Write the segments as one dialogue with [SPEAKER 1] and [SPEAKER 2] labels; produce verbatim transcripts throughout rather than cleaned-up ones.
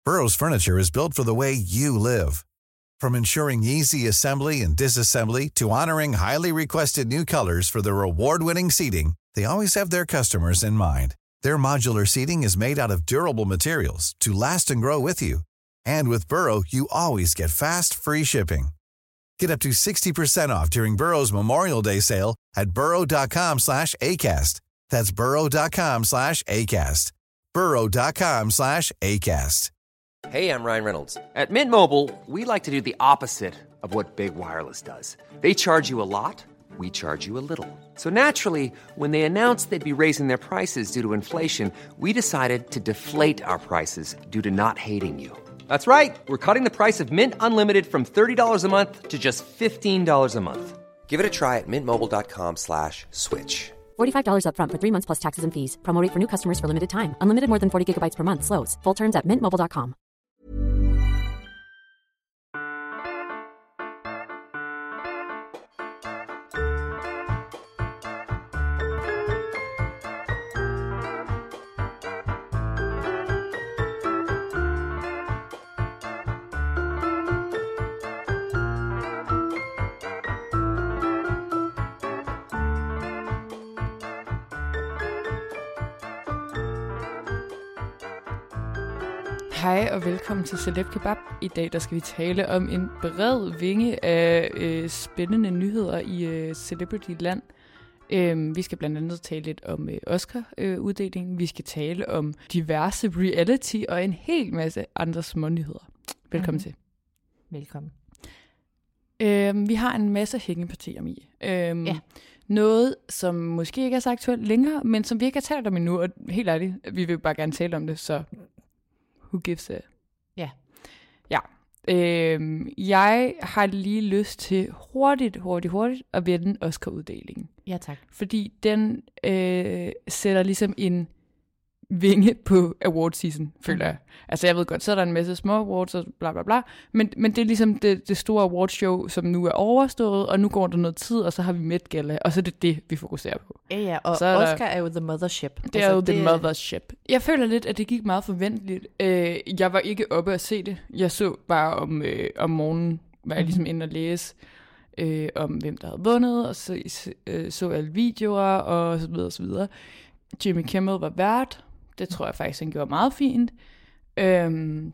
[SPEAKER 1] Burrow's furniture is built for the way you live. From ensuring easy assembly and disassembly to honoring highly requested new colors for their award-winning seating, they always have their customers in mind. Their modular seating is made out of durable materials to last and grow with you. And with Burrow, you always get fast, free shipping. Get up to sixty percent off during Burrow's Memorial Day sale at burrow.com slash ACAST. That's burrow.com slash ACAST. burrow.com slash ACAST.
[SPEAKER 2] Hey, I'm Ryan Reynolds. At Mint Mobile, we like to do the opposite of what Big Wireless does. They charge you a lot, we charge you a little. So naturally, when they announced they'd be raising their prices due to inflation, we decided to deflate our prices due to not hating you. That's right. We're cutting the price of Mint Unlimited from thirty dollars a month to just fifteen dollars a month. Give it a try at mintmobile.com slash switch.
[SPEAKER 3] forty-five dollars up front for three months plus taxes and fees. Promo rate for new customers for limited time. Unlimited more than forty gigabytes per month. Slows full terms at mint mobile dot com.
[SPEAKER 4] Hej og velkommen til Celeb Kebab. I dag der skal vi tale om en bred vinge af øh, spændende nyheder i øh, Celebrity-land. Øh, vi skal blandt andet tale lidt om øh, Oscar-uddelingen. Øh, vi skal tale om diverse reality og en hel masse andre små nyheder. Velkommen mm-hmm. til.
[SPEAKER 5] Velkommen.
[SPEAKER 4] Øh, vi har en masse hængepartier i. Øh, ja. Noget, som måske ikke er så aktuelt længere, men som vi ikke har talt om endnu. Og helt ærligt, vi vil bare gerne tale om det, så... Who gives a...
[SPEAKER 5] Ja.
[SPEAKER 4] Ja. Øhm, jeg har lige lyst til hurtigt, hurtigt, hurtigt at vende Oscar-uddelingen.
[SPEAKER 5] Ja, tak.
[SPEAKER 4] Fordi den øh, sætter ligesom en vinge på award season, føler mm. jeg. Altså jeg ved godt, så er der en masse små awards og bla bla bla, men, men det er ligesom det, det store awardshow, som nu er overstået, og nu går der noget tid, og så har vi Met Gala, og så er det det, vi fokuserer på.
[SPEAKER 5] Ja, ja, og
[SPEAKER 4] så er
[SPEAKER 5] Oscar der, er jo the mothership.
[SPEAKER 4] Det altså, er jo det, the mothership. Jeg føler lidt, at det gik meget forventeligt. Øh, jeg var ikke oppe at se det. Jeg så bare om, øh, om morgenen, var jeg ligesom inde og læse, øh, om hvem der havde vundet, og så øh, så alle videoer, og så videre, og så videre. Jimmy Kimmel var vært. Det tror jeg faktisk, han gjorde meget fint. Øhm,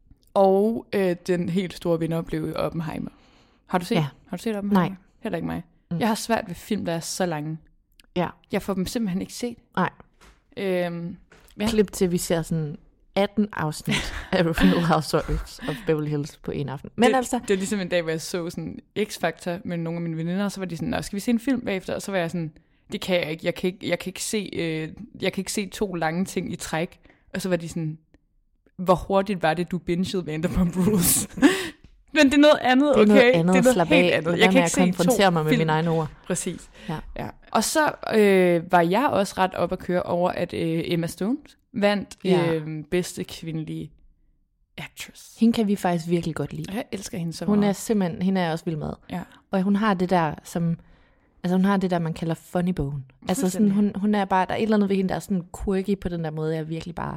[SPEAKER 4] og øh, den helt store vinder blev Oppenheimer. Har du set?
[SPEAKER 5] Ja.
[SPEAKER 4] Har du set Oppenheimer?
[SPEAKER 5] Nej.
[SPEAKER 4] Heller ikke mig.
[SPEAKER 5] Mm.
[SPEAKER 4] Jeg har svært ved film, der er så lange.
[SPEAKER 5] Ja.
[SPEAKER 4] Jeg får dem simpelthen ikke set.
[SPEAKER 5] Nej.
[SPEAKER 4] Øhm, ja.
[SPEAKER 5] Klip til, vi ser sådan atten afsnit af Real Housewives of Beverly Hills på en aften. Men
[SPEAKER 4] det,
[SPEAKER 5] altså...
[SPEAKER 4] det er ligesom en dag, hvor jeg så sådan X-Factor med nogle af mine veninder, og så var de sådan, nå, skal vi se en film bagefter? Og så var jeg sådan... Det kan jeg ikke. Jeg kan ikke, jeg kan ikke se, øh, jeg kan ikke se to lange ting i træk. Og så var de sådan, hvor hurtigt var det, du bingede Vanderpump Rules? Men det er noget andet, okay?
[SPEAKER 5] Det er noget andet,
[SPEAKER 4] det er noget
[SPEAKER 5] slap
[SPEAKER 4] helt
[SPEAKER 5] af.
[SPEAKER 4] andet. Jeg
[SPEAKER 5] Jeg
[SPEAKER 4] kan ikke se
[SPEAKER 5] konfrontere mig med
[SPEAKER 4] film.
[SPEAKER 5] mine egne ord.
[SPEAKER 4] Præcis.
[SPEAKER 5] Ja.
[SPEAKER 4] Ja. Og så øh, var jeg også ret op at køre over, at øh, Emma Stone vandt
[SPEAKER 5] Ja.
[SPEAKER 4] øh, bedste kvindelige actress.
[SPEAKER 5] Hende kan vi faktisk virkelig godt lide.
[SPEAKER 4] Jeg elsker hende så
[SPEAKER 5] Hun
[SPEAKER 4] meget.
[SPEAKER 5] er simpelthen, hende er jeg også vild med.
[SPEAKER 4] Ja.
[SPEAKER 5] Og hun har det der, som... Altså hun har det der, man kalder funny bone. Altså sådan, hun, hun er bare, der er et eller andet ved hende, der er sådan quirky på den der måde, jeg virkelig bare,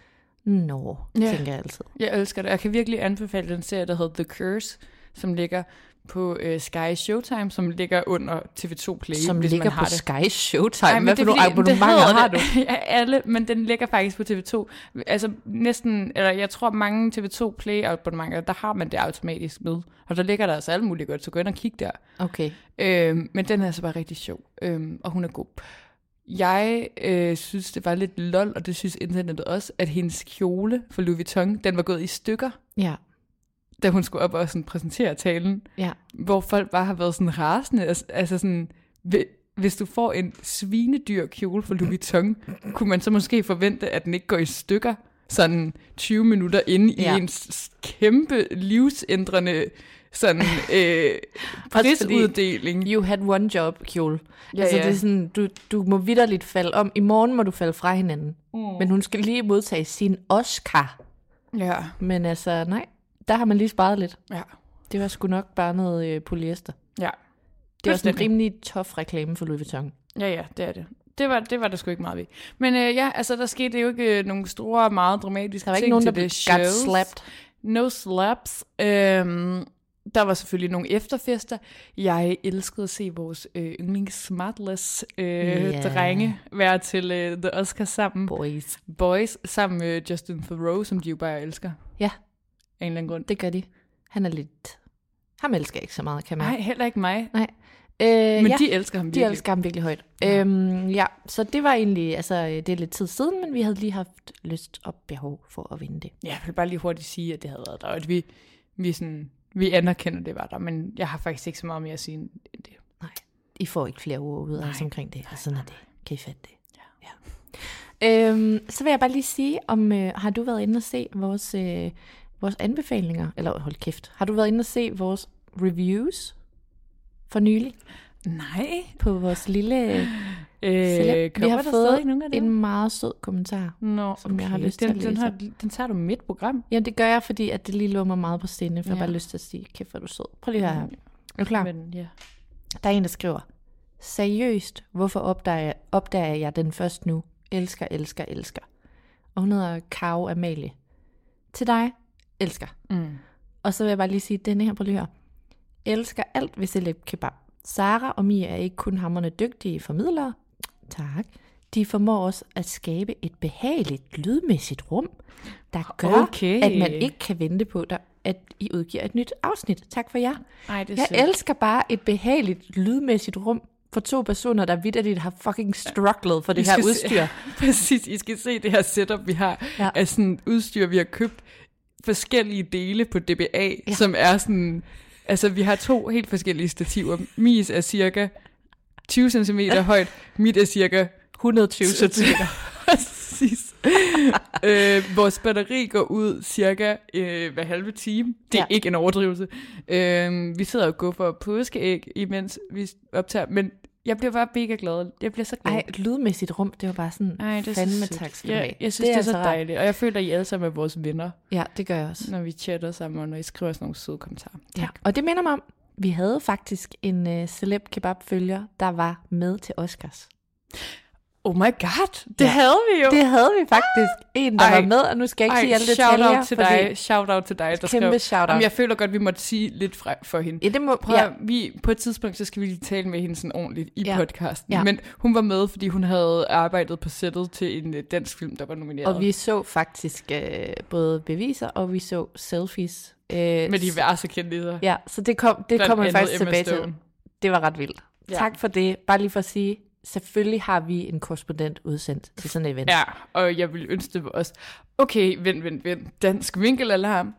[SPEAKER 5] nå,
[SPEAKER 4] Ja.
[SPEAKER 5] tænker jeg altid.
[SPEAKER 4] Jeg elsker det. Jeg kan virkelig anbefale den serie, der hedder The Curse, som ligger på øh, Sky Showtime, som ligger under T V to Play,
[SPEAKER 5] Som
[SPEAKER 4] hvis
[SPEAKER 5] ligger
[SPEAKER 4] man har
[SPEAKER 5] på
[SPEAKER 4] det.
[SPEAKER 5] Sky Showtime.
[SPEAKER 4] Ej, men
[SPEAKER 5] Hvad
[SPEAKER 4] det
[SPEAKER 5] for
[SPEAKER 4] er
[SPEAKER 5] nogle
[SPEAKER 4] fordi- det
[SPEAKER 5] abonnementer
[SPEAKER 4] hedder
[SPEAKER 5] har
[SPEAKER 4] det.
[SPEAKER 5] du?
[SPEAKER 4] Ja, alle, men den ligger faktisk på T V to. Altså næsten, eller jeg tror mange T V to Play abonnementer, der har man det automatisk med. Og der ligger der altså alt muligt godt, så gå ind og kig der.
[SPEAKER 5] Okay.
[SPEAKER 4] Øhm, men den er altså bare rigtig sjov, øhm, og hun er god. Jeg øh, synes, det var lidt lol, og det synes internettet også, at hendes kjole for Louis Vuitton, den var gået i stykker,
[SPEAKER 5] Ja,
[SPEAKER 4] da hun skulle op og sådan præsentere talen,
[SPEAKER 5] ja.
[SPEAKER 4] hvor folk bare har været sådan rasende. Altså, altså sådan, hvis du får en svinedyr kjole for Louis Vuitton, kunne man så måske forvente, at den ikke går i stykker, sådan tyve minutter inde
[SPEAKER 5] Ja.
[SPEAKER 4] i en s- kæmpe livsændrende sådan øh, prisuddeling.
[SPEAKER 5] You had one job, kjole.
[SPEAKER 4] Ja,
[SPEAKER 5] altså
[SPEAKER 4] ja.
[SPEAKER 5] det er sådan, du, du må vitterligt falde om. I morgen må du falde fra hinanden. Mm. Men hun skal lige modtage sin Oscar.
[SPEAKER 4] Ja,
[SPEAKER 5] Men altså, nej, der har man lige sparet lidt.
[SPEAKER 4] ja,
[SPEAKER 5] Det var sgu nok bare noget øh, polyester.
[SPEAKER 4] ja.
[SPEAKER 5] Det var sådan en
[SPEAKER 4] Fuldstændig.
[SPEAKER 5] rimelig tough reklame for Louis Vuitton.
[SPEAKER 4] Ja, ja, det er det. Det var, det var der sgu ikke meget ved. Men øh, ja, altså der skete jo ikke øh, nogle store, meget dramatiske
[SPEAKER 5] Der var
[SPEAKER 4] ting
[SPEAKER 5] ikke nogen,
[SPEAKER 4] til
[SPEAKER 5] der blev
[SPEAKER 4] det show.
[SPEAKER 5] got slapped.
[SPEAKER 4] No slaps. Øhm, der var selvfølgelig nogle efterfester. Jeg elskede at se vores øh, yndlings smartless øh,
[SPEAKER 5] Yeah.
[SPEAKER 4] drenge være til øh, The Oscars sammen.
[SPEAKER 5] Boys.
[SPEAKER 4] Boys sammen med Justin Theroux, som de jo bare elsker.
[SPEAKER 5] Ja.
[SPEAKER 4] Af en eller anden grund.
[SPEAKER 5] Det gør de. Han er lidt... Ham elsker jeg ikke så meget, kan man.
[SPEAKER 4] Nej, heller ikke mig.
[SPEAKER 5] Nej. Øh,
[SPEAKER 4] Men
[SPEAKER 5] ja,
[SPEAKER 4] de elsker ham
[SPEAKER 5] de
[SPEAKER 4] virkelig.
[SPEAKER 5] elsker ham virkelig højt.
[SPEAKER 4] Ja.
[SPEAKER 5] Øhm, ja, så det var egentlig, altså det er lidt tid siden, men vi havde lige haft lyst og behov for at vinde det.
[SPEAKER 4] Ja, jeg vil bare lige hurtigt sige, at det havde været der, og at vi, vi, sådan, vi anerkender, at det var der, men jeg har faktisk ikke så meget mere at sige end det.
[SPEAKER 5] Nej, I får ikke flere ord ud af
[SPEAKER 4] Nej.
[SPEAKER 5] os omkring det, og sådan
[SPEAKER 4] nej,
[SPEAKER 5] er det. Kan I fatte det?
[SPEAKER 4] Ja.
[SPEAKER 5] Ja. Øhm, så vil jeg bare lige sige, om øh, har du været inde og se vores, øh, vores anbefalinger, eller hold kæft, har du været inde og se vores reviews for nylig
[SPEAKER 4] Nej.
[SPEAKER 5] på vores lille...
[SPEAKER 4] Øh,
[SPEAKER 5] vi har fået
[SPEAKER 4] nogle af dem?
[SPEAKER 5] en meget sød kommentar.
[SPEAKER 4] Nå,
[SPEAKER 5] som
[SPEAKER 4] okay.
[SPEAKER 5] jeg har lyst til
[SPEAKER 4] den,
[SPEAKER 5] at
[SPEAKER 4] den,
[SPEAKER 5] læse
[SPEAKER 4] har,
[SPEAKER 5] op.
[SPEAKER 4] den tager du midt program.
[SPEAKER 5] Ja, det gør jeg, fordi at det lige lå mig meget på sinde, for ja. Jeg
[SPEAKER 4] Ja.
[SPEAKER 5] har bare lyst til at sige, kæft, hvor er du sød. Prøv lige at høre her. Er du klar?
[SPEAKER 4] Men, ja.
[SPEAKER 5] Der er en, der skriver, seriøst, hvorfor opdager jeg, opdager jeg den først nu? Elsker, elsker, elsker. Og hun hedder Karo Amalie. Til dig, elsker.
[SPEAKER 4] Mm.
[SPEAKER 5] Og så vil jeg bare lige sige, denne her, prøv lige at høre. Elsker alt ved Celeb Kebab. Sara og Mia er ikke kun hamrende dygtige formidlere. Tak. De formår også at skabe et behageligt, lydmæssigt rum, der gør,
[SPEAKER 4] Okay.
[SPEAKER 5] at man ikke kan vente på, der, at I udgiver et nyt afsnit. Tak for jer.
[SPEAKER 4] Ej, det er
[SPEAKER 5] Jeg
[SPEAKER 4] sødt.
[SPEAKER 5] elsker bare et behageligt, lydmæssigt rum for to personer, der vitterligt har fucking strugglet for det
[SPEAKER 4] I
[SPEAKER 5] her
[SPEAKER 4] skal se-
[SPEAKER 5] udstyr.
[SPEAKER 4] Præcis, I skal se det her setup, vi har
[SPEAKER 5] Ja.
[SPEAKER 4] af sådan udstyr, vi har købt forskellige dele på D B A,
[SPEAKER 5] Ja.
[SPEAKER 4] ja. som er sådan, altså vi har to helt forskellige stativer. Mis er cirka tyve centimeter højt, mit er cirka
[SPEAKER 5] et hundrede og tyve centimeter.
[SPEAKER 4] Præcis. øh, vores batteri går ud cirka øh, hver halve time. Det er
[SPEAKER 5] Ja.
[SPEAKER 4] ja. ikke en overdrivelse. Øh, vi sidder og går for påskeæg, imens vi optager, men jeg bliver bare mega glad. Jeg bliver så glad.
[SPEAKER 5] Ej, et lydmæssigt rum, det var bare sådan,
[SPEAKER 4] Ej, det er så
[SPEAKER 5] fandme
[SPEAKER 4] sødt.
[SPEAKER 5] tak skal du
[SPEAKER 4] Ja,
[SPEAKER 5] have.
[SPEAKER 4] jeg synes, det er, det er så
[SPEAKER 5] altså rart.
[SPEAKER 4] dejligt. Og jeg føler, at I alle sammen er vores venner,
[SPEAKER 5] Ja, det gør jeg også.
[SPEAKER 4] når vi chatter sammen, og når I skriver sådan nogle søde kommentarer.
[SPEAKER 5] Ja. Og det minder mig om, vi havde faktisk en uh, celeb kebab-følger, der var med til Oscars.
[SPEAKER 4] Oh my god, det
[SPEAKER 5] Ja.
[SPEAKER 4] ja. havde vi jo.
[SPEAKER 5] Det havde vi faktisk. En, der
[SPEAKER 4] Ej.
[SPEAKER 5] var med, og nu skal jeg ikke sige alle
[SPEAKER 4] shout
[SPEAKER 5] detaljer.
[SPEAKER 4] out til
[SPEAKER 5] fordi-
[SPEAKER 4] dig, shout out til dig, der
[SPEAKER 5] Kæmpe
[SPEAKER 4] skrev.
[SPEAKER 5] shout out.
[SPEAKER 4] Jamen, jeg føler godt, vi måtte sige lidt fra, for hende.
[SPEAKER 5] Ja, det må,
[SPEAKER 4] Prøv,
[SPEAKER 5] ja.
[SPEAKER 4] ja. vi, på et tidspunkt, så skal vi lige tale med hende sådan ordentligt i
[SPEAKER 5] Ja.
[SPEAKER 4] ja. podcasten.
[SPEAKER 5] Ja.
[SPEAKER 4] Ja. Men hun var med, fordi hun havde arbejdet på sættet til en uh, dansk film, der var nomineret.
[SPEAKER 5] Og vi så faktisk øh, både beviser, og vi så selfies. Øh,
[SPEAKER 4] med diverse kendte.
[SPEAKER 5] Ja, så det, kom, det
[SPEAKER 4] Blandt
[SPEAKER 5] kommer vi
[SPEAKER 4] andet
[SPEAKER 5] faktisk
[SPEAKER 4] Emma
[SPEAKER 5] tilbage
[SPEAKER 4] Stone.
[SPEAKER 5] til. Det var ret vildt. Ja.
[SPEAKER 4] Ja.
[SPEAKER 5] Tak for det. Bare lige for at sige, selvfølgelig har vi en korrespondent udsendt til sådan et event.
[SPEAKER 4] Ja, og jeg ville ønske det var også. Okay, vent, vent, vent. Dansk vinkelalarm.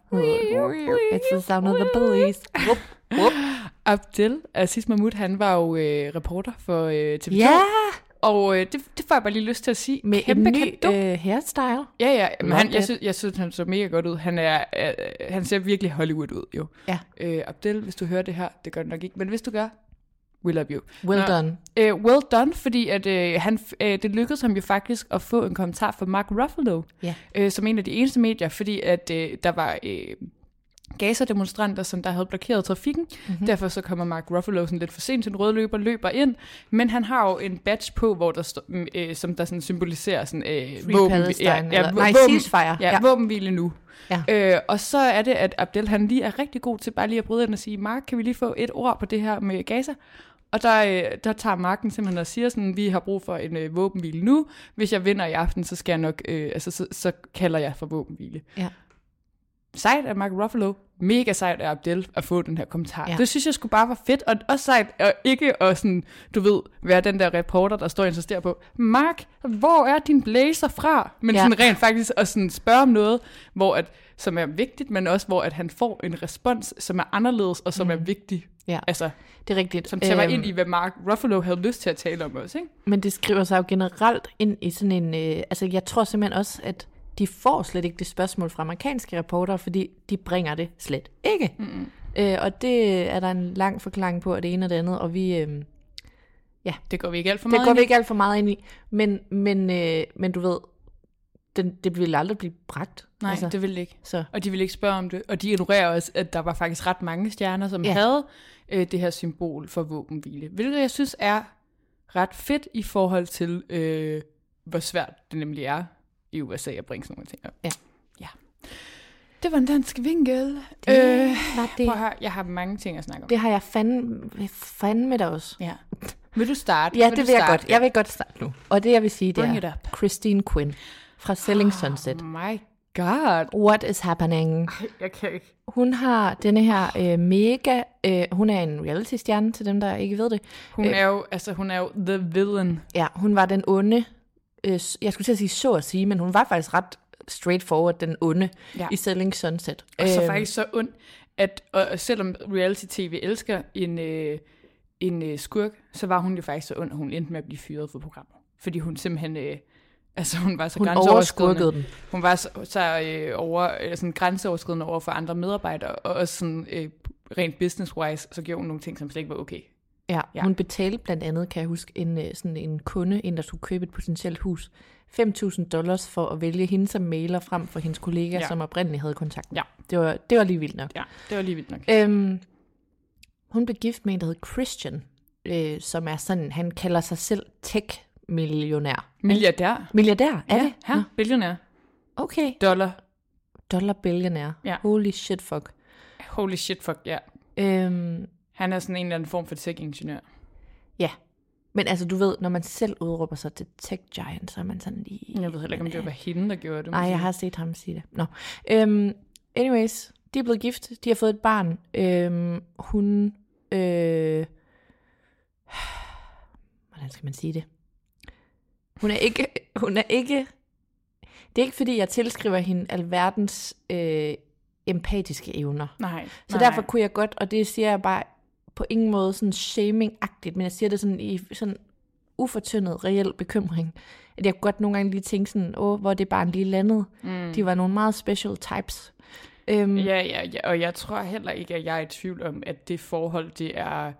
[SPEAKER 5] It's the sound of the police. Whoop, whoop.
[SPEAKER 4] Abdel Aziz Mahmoud, han var jo øh, reporter for øh, T V to.
[SPEAKER 5] Ja,
[SPEAKER 4] Og øh, det, det får jeg bare lige lyst til at sige.
[SPEAKER 5] med
[SPEAKER 4] Kæmpe
[SPEAKER 5] en ny
[SPEAKER 4] cadeau.
[SPEAKER 5] øh, hairstyle.
[SPEAKER 4] Ja, ja. Men
[SPEAKER 5] Love
[SPEAKER 4] han, jeg,
[SPEAKER 5] it.
[SPEAKER 4] synes, jeg synes, han så mega godt ud. Han, er, øh, han ser virkelig Hollywood ud, jo.
[SPEAKER 5] Ja.
[SPEAKER 4] Øh, Abdel, hvis du hører det her, det gør det nok ikke. Men hvis du gør, we love you.
[SPEAKER 5] Well
[SPEAKER 4] Nå,
[SPEAKER 5] done.
[SPEAKER 4] Øh, well done, fordi at, øh, han, øh, det lykkedes ham jo faktisk at få en kommentar fra Mark Ruffalo,
[SPEAKER 5] Ja.
[SPEAKER 4] øh, som en af de eneste medier, fordi at øh, der var øh, Gaza-demonstranter, som der havde blokeret trafikken.
[SPEAKER 5] Mhm.
[SPEAKER 4] Mm-hmm. Derfor så kommer Mark Ruffalo sådan lidt for sent til en rød løber, løber ind. Men han har jo en badge på, hvor der stå, øh, som der sådan symboliserer sådan, øh,
[SPEAKER 5] Free
[SPEAKER 4] våben,
[SPEAKER 5] Palestine,
[SPEAKER 4] ja, ja,
[SPEAKER 5] eller-
[SPEAKER 4] vå-
[SPEAKER 5] nej,
[SPEAKER 4] våben,
[SPEAKER 5] ceasefire.
[SPEAKER 4] Ja,
[SPEAKER 5] Ja.
[SPEAKER 4] ja. våbenhvile nu.
[SPEAKER 5] Ja.
[SPEAKER 4] Øh, og så er det, at Abdel han lige er rigtig god til bare lige at bryde ind og sige, Mark, kan vi lige få et ord på det her med Gaza? Og der, øh, der tager Marken simpelthen og siger sådan, vi har brug for en øh, våbenhvile nu. Hvis jeg vinder i aften, så skal jeg nok, øh, altså så, så kalder jeg for våbenhvile.
[SPEAKER 5] Ja.
[SPEAKER 4] Sejt af Mark Ruffalo. Mega sejt af Abdel at få den her kommentar.
[SPEAKER 5] Ja.
[SPEAKER 4] Ja. Det synes jeg skulle bare var fedt. Og også sejt at ikke at sådan, du ved, være den der reporter, der står og insisterer på, Mark, hvor er din blazer fra? Men
[SPEAKER 5] Ja.
[SPEAKER 4] ja. sådan rent faktisk at sådan spørge om noget, hvor at, som er vigtigt, men også hvor at han får en respons, som er anderledes og som mm. er vigtig.
[SPEAKER 5] Ja.
[SPEAKER 4] Altså,
[SPEAKER 5] Det er rigtigt.
[SPEAKER 4] som tager
[SPEAKER 5] Øhm,
[SPEAKER 4] ind i, hvad Mark Ruffalo havde lyst til at tale om også, ikke?
[SPEAKER 5] Men det skriver sig jo generelt ind i sådan en... Øh, altså, jeg tror simpelthen også, at de får slet ikke det spørgsmål fra amerikanske reportere, fordi de bringer det slet ikke. Mm-hmm. Øh, og det er der en lang forklaring på, at det ene og det andet, og vi... Øh,
[SPEAKER 4] Det går vi ikke alt for meget
[SPEAKER 5] det går
[SPEAKER 4] ind
[SPEAKER 5] vi
[SPEAKER 4] i.
[SPEAKER 5] ikke alt for meget ind i, men, men, øh, men du ved, den, det vil aldrig blive bragt.
[SPEAKER 4] Nej, altså, det vil det ikke.
[SPEAKER 5] Så.
[SPEAKER 4] Og de vil ikke spørge om det. Og de ignorerer også, at der var faktisk ret mange stjerner, som
[SPEAKER 5] Ja.
[SPEAKER 4] ja. havde øh, det her symbol for våbenhvile. Hvilket jeg synes er ret fedt i forhold til, øh, hvor svært det nemlig er i U S A at bringe sådan nogle ting op.
[SPEAKER 5] Ja.
[SPEAKER 4] Ja. Det var en dansk vinkel.
[SPEAKER 5] Det
[SPEAKER 4] øh,
[SPEAKER 5] var det.
[SPEAKER 4] Prøv at høre, jeg har mange ting at snakke om.
[SPEAKER 5] Det har jeg fandme, fandme da også.
[SPEAKER 4] Ja. Vil du starte?
[SPEAKER 5] Ja,
[SPEAKER 4] vil
[SPEAKER 5] det
[SPEAKER 4] du
[SPEAKER 5] vil jeg
[SPEAKER 4] starte?
[SPEAKER 5] godt. Jeg vil godt starte nu. Og det, jeg vil sige, det
[SPEAKER 4] Bring it
[SPEAKER 5] er
[SPEAKER 4] up.
[SPEAKER 5] Christine Quinn fra Selling Sunset.
[SPEAKER 4] Oh my god.
[SPEAKER 5] What is happening?
[SPEAKER 4] Jeg kan ikke.
[SPEAKER 5] Hun har denne her øh, mega... Øh, hun er en reality-stjerne, til dem, der ikke ved det.
[SPEAKER 4] Hun er jo, altså, hun er jo the villain.
[SPEAKER 5] Ja, hun var den onde... Øh, jeg skulle til at sige så at sige, men hun var faktisk ret straightforward, den onde
[SPEAKER 4] Ja.
[SPEAKER 5] i Selling Sunset.
[SPEAKER 4] Og så
[SPEAKER 5] Øhm,
[SPEAKER 4] faktisk så ond, at og selvom reality-tv elsker en, øh, en øh, skurk, så var hun jo faktisk så ond, at hun endte med at blive fyret fra programmet. Fordi hun simpelthen... Øh, altså hun var så
[SPEAKER 5] Hun
[SPEAKER 4] grænseoverskridende.
[SPEAKER 5] overskurkede den.
[SPEAKER 4] Hun var så, så øh, over, øh, sådan grænseoverskridende over for andre medarbejdere, og også sådan, øh, rent business-wise, så gjorde hun nogle ting, som slet ikke var okay.
[SPEAKER 5] Ja,
[SPEAKER 4] Ja.
[SPEAKER 5] hun betalte blandt andet, kan jeg huske, en, øh, sådan en kunde, en der skulle købe et potentielt hus, fem tusind dollars for at vælge hende som mailer frem for hendes kollega,
[SPEAKER 4] Ja.
[SPEAKER 5] som oprindeligt havde kontakten.
[SPEAKER 4] Ja.
[SPEAKER 5] Det var, det var lige vildt nok.
[SPEAKER 4] Ja, det var lige vildt nok.
[SPEAKER 5] Øhm, hun blev gift med en, der hed Christian, øh, som er sådan, han kalder sig selv tech-millionær.
[SPEAKER 4] Milliardær.
[SPEAKER 5] Milliardær, er
[SPEAKER 4] ja,
[SPEAKER 5] det?
[SPEAKER 4] her. Billionær.
[SPEAKER 5] Okay.
[SPEAKER 4] Dollar.
[SPEAKER 5] Dollar billionær.
[SPEAKER 4] Ja.
[SPEAKER 5] Holy shit, fuck.
[SPEAKER 4] Holy shit, fuck, ja.
[SPEAKER 5] Øhm,
[SPEAKER 4] Han er sådan en eller anden form for tech-ingeniør.
[SPEAKER 5] ja. Men altså, du ved, når man selv udråber sig til tech giant, så er man sådan lige...
[SPEAKER 4] Jeg ved heller ikke, om det var hende, der gjorde det.
[SPEAKER 5] Nej, jeg har set ham sige det. Nå. Øhm, anyways, de er blevet gift. De har fået et barn. Øhm, hun... Øh, hvordan skal man sige det? Hun er ikke... Hun er ikke... Det er ikke, fordi jeg tilskriver hende alverdens øh, empatiske evner.
[SPEAKER 4] Nej.
[SPEAKER 5] Så
[SPEAKER 4] nej,
[SPEAKER 5] derfor kunne jeg godt, og det siger jeg bare på ingen måde sådan shaming-agtigt, men jeg siger det sådan i sådan ufortyndet, reel bekymring, at jeg godt nogle gange lige tænke sådan, åh, hvor det barn lige landede. Mm. De var nogle meget special types. Um,
[SPEAKER 4] Ja, ja, ja, og jeg tror heller ikke, at jeg er i tvivl om, at det forhold, det er